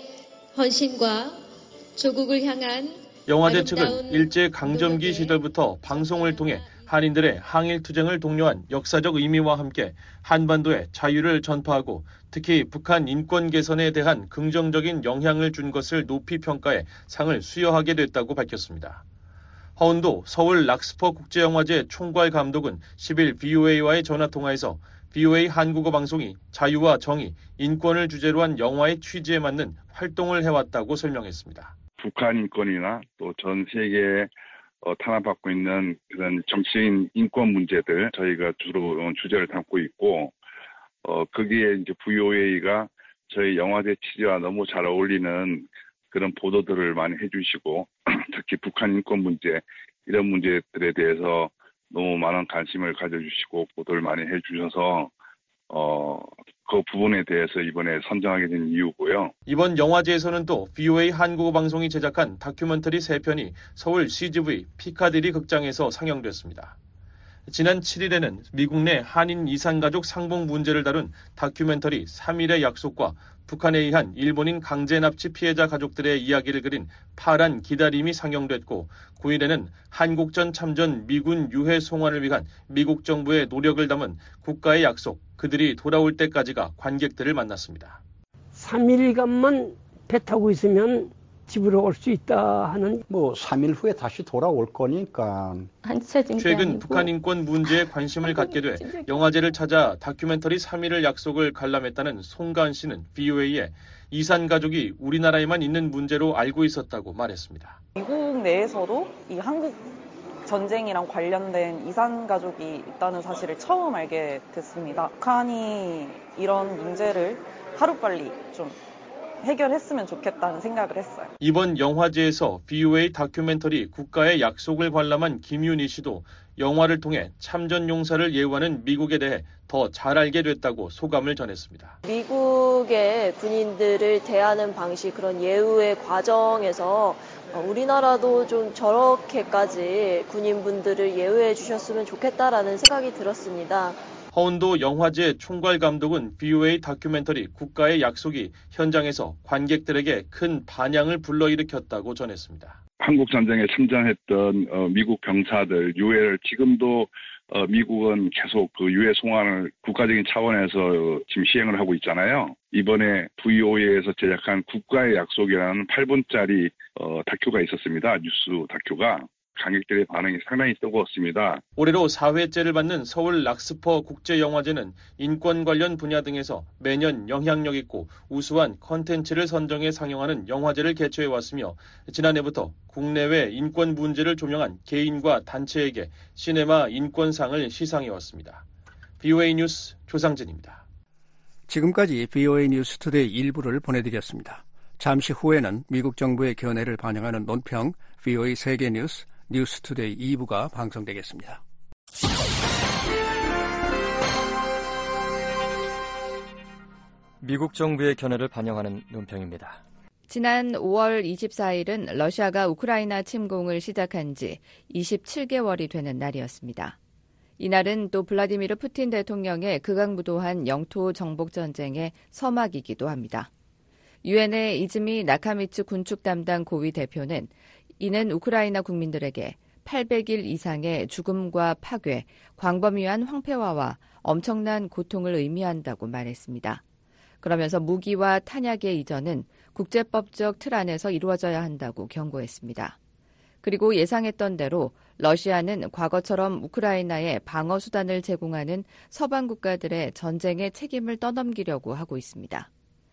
헌신과 조국을 향한 영화제 측은 일제 강점기 시절부터 방송을 통해 한인들의 항일 투쟁을 독려한 역사적 의미와 함께 한반도의 자유를 전파하고 특히 북한 인권 개선에 대한 긍정적인 영향을 준 것을 높이 평가해 상을 수여하게 됐다고 밝혔습니다. 허은도 서울 락스퍼 국제영화제 총괄 감독은 십 일 비오에이와의 전화통화에서 비오에이 한국어 방송이 자유와 정의, 인권을 주제로 한 영화의 취지에 맞는 활동을 해왔다고 설명했습니다. 북한 인권이나 또 전 세계에 어, 탄압받고 있는 그런 정치인 인권 문제들 저희가 주로 주제를 담고 있고 어, 거기에 이제 비오에이가 저희 영화제 취지와 너무 잘 어울리는 그런 보도들을 많이 해주시고 특히 북한 인권 문제 이런 문제들에 대해서 너무 많은 관심을 가져주시고 보도를 많이 해주셔서 어, 그 부분에 대해서 이번에 선정하게 된 이유고요. 이번 영화제에서는 또 비오에이 한국어 방송이 제작한 다큐멘터리 세 편이 서울 씨지브이 피카디리 극장에서 상영됐습니다. 지난 칠 일에는 미국 내 한인 이산가족 상봉 문제를 다룬 다큐멘터리 삼 일의 약속과 북한에 의한 일본인 강제납치 피해자 가족들의 이야기를 그린 파란 기다림이 상영됐고 구 일에는 한국전 참전 미군 유해 송환을 위한 미국 정부의 노력을 담은 국가의 약속, 그들이 돌아올 때까지가 관객들을 만났습니다. 삼 일간만 배 타고 있으면 집으로 올 수 있다 하는 뭐 삼 일 후에 다시 돌아올 거니까. 최근 북한 인권 문제에 관심을 갖게 돼 영화제를 찾아 다큐멘터리 삼 일을 약속을 관람했다는 송가은 씨는 비오에이에 이산 가족이 우리나라에만 있는 문제로 알고 있었다고 말했습니다. 미국 내에서도 이 한국 전쟁이랑 관련된 이산 가족이 있다는 사실을 처음 알게 됐습니다. 북한이 이런 문제를 하루빨리 좀 해결했으면 좋겠다는 생각을 했어요. 이번 영화제에서 비오에이 다큐멘터리 국가의 약속을 관람한 김윤희 씨도 영화를 통해 참전 용사를 예우하는 미국에 대해 더 잘 알게 됐다고 소감을 전했습니다. 미국의 군인들을 대하는 방식, 그런 예우의 과정에서 우리나라도 좀 저렇게까지 군인분들을 예우해 주셨으면 좋겠다라는 생각이 들었습니다. 허운도 영화제 총괄 감독은 비오에이 다큐멘터리 국가의 약속이 현장에서 관객들에게 큰 반향을 불러일으켰다고 전했습니다. 한국 전쟁에 참전했던 어, 미국 병사들 유해를 지금도 어, 미국은 계속 그 유해 송환을 국가적인 차원에서 어, 지금 시행을 하고 있잖아요. 이번에 브이오에이에서 제작한 국가의 약속이라는 팔 분짜리 어, 다큐가 있었습니다. 뉴스 다큐가. 관객들의 반응이 상당히 뜨거웠습니다. 올해로 사 회째를 받는 서울 락스퍼 국제영화제는 인권 관련 분야 등에서 매년 영향력 있고 우수한 컨텐츠를 선정해 상영하는 영화제를 개최해왔으며 지난해부터 국내외 인권 문제를 조명한 개인과 단체에게 시네마 인권상을 시상해왔습니다. 비오에이 뉴스 조상진입니다. 지금까지 비오에이 뉴스 투데이 일부를 보내드렸습니다. 잠시 후에는 미국 정부의 견해를 반영하는 논평 비오에이 세계뉴스 뉴스투데이 이 부가 방송되겠습니다. 미국 정부의 견해를 반영하는 논평입니다. 지난 오월 이십사일은 러시아가 우크라이나 침공을 시작한 지 이십칠 개월이 되는 날이었습니다. 이날은 또 블라디미르 푸틴 대통령의 극악무도한 영토 정복 전쟁의 서막이기도 합니다. 유엔의 이즈미 나카미츠 군축 담당 고위 대표는 이는 우크라이나 국민들에게 팔백 일 이상의 죽음과 파괴, 광범위한 황폐화와 엄청난 고통을 의미한다고 말했습니다. 그러면서 무기와 탄약의 이전은 국제법적 틀 안에서 이루어져야 한다고 경고했습니다. 그리고 예상했던 대로 러시아는 과거처럼 우크라이나에 방어 수단을 제공하는 서방 국가들의 전쟁의 책임을 떠넘기려고 하고 있습니다.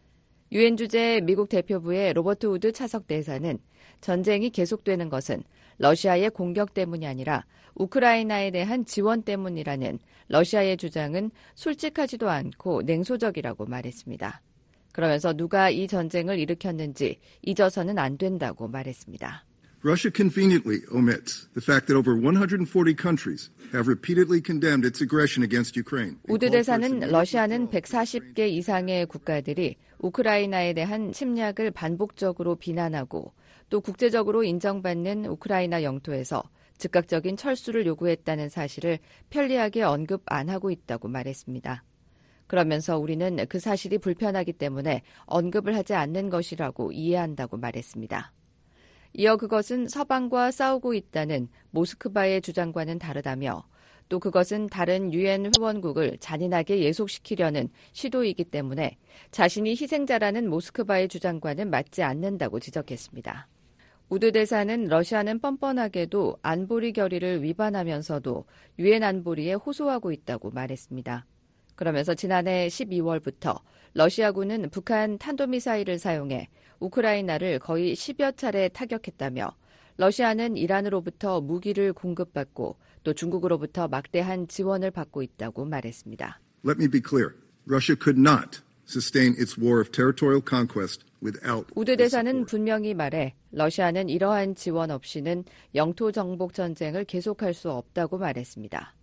유엔 주재 미국 대표부의 로버트 우드 차석 대사는 전쟁이 계속되는 것은 러시아의 공격 때문이 아니라 우크라이나에 대한 지원 때문이라는 러시아의 주장은 솔직하지도 않고 냉소적이라고 말했습니다. 그러면서 누가 이 전쟁을 일으켰는지 잊어서는 안 된다고 말했습니다. Russia conveniently omits the fact that over one hundred forty countries have repeatedly condemned its aggression against Ukraine. 우드 대사는 러시아는 백사십 개 이상의 국가들이 우크라이나에 대한 침략을 반복적으로 비난하고 또 국제적으로 인정받는 우크라이나 영토에서 즉각적인 철수를 요구했다는 사실을 편리하게 언급 안 하고 있다고 말했습니다. 그러면서 우리는 그 사실이 불편하기 때문에 언급을 하지 않는 것이라고 이해한다고 말했습니다. 이어 그것은 서방과 싸우고 있다는 모스크바의 주장과는 다르다며 또 그것은 다른 유엔 회원국을 잔인하게 예속시키려는 시도이기 때문에 자신이 희생자라는 모스크바의 주장과는 맞지 않는다고 지적했습니다. 우드 대사는 러시아는 뻔뻔하게도 안보리 결의를 위반하면서도 유엔 안보리에 호소하고 있다고 말했습니다. 그러면서 지난해 십이월부터 러시아군은 북한 탄도미사일을 사용해 우크라이나를 거의 십여 차례 타격했다며 러시아는 이란으로부터 무기를 공급받고 또 중국으로부터 막대한 지원을 받고 있다고 말했습니다. Let me be clear. Russia could not sustain its war of territorial conquest without 우드 대사는 분명히 말해 러시아는 이러한 지원 없이는 영토 정복 전쟁을 계속할 수 없다고 말했습니다.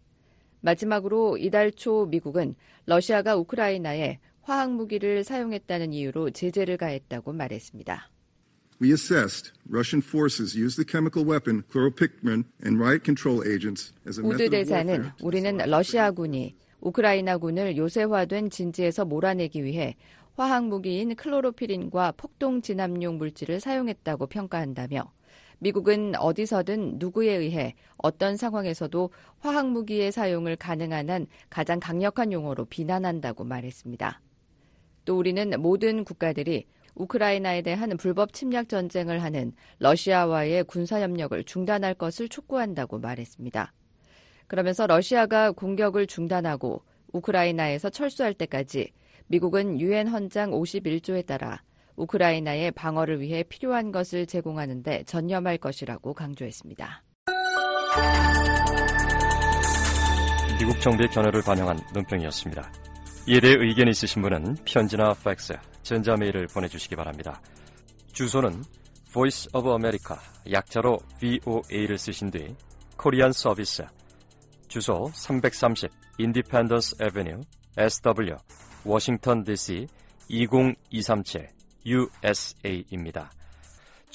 마지막으로 이달 초 미국은 러시아가 우크라이나에 화학무기를 사용했다는 이유로 제재를 가했다고 말했습니다. We assessed Russian forces use the chemical weapon chloropicrin and riot control agents as a method 우드 of 대사는 warfare. 우리는 러시아군이 우크라이나군을 요새화된 진지에서 몰아내기 위해 화학무기인 클로로피린과 폭동 진압용 물질을 사용했다고 평가한다며 미국은 어디서든 누구에 의해 어떤 상황에서도 화학무기의 사용을 가능한 한 가장 강력한 용어로 비난한다고 말했습니다. 또 우리는 모든 국가들이 우크라이나에 대한 불법 침략 전쟁을 하는 러시아와의 군사협력을 중단할 것을 촉구한다고 말했습니다. 그러면서 러시아가 공격을 중단하고 우크라이나에서 철수할 때까지 미국은 유엔 헌장 오십일 조에 따라 우크라이나의 방어를 위해 필요한 것을 제공하는 데 전념할 것이라고 강조했습니다. 미국 정부의 견해를 반영한 논평이었습니다. 이에 대해 의견 있으신 분은 편지나 팩스, 전자메일을 보내주시기 바랍니다. 주소는 Voice of America, 약자로 브이오에이를 쓰신 뒤 코리안 서비스, 주소 삼백삼십 Independence Avenue, 에스더블유, 워싱턴 디씨 이공이삼칠 유에스에이입니다.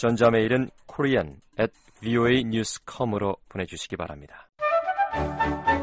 전자메일은 korean at voanews dot com으로 보내주시기 바랍니다.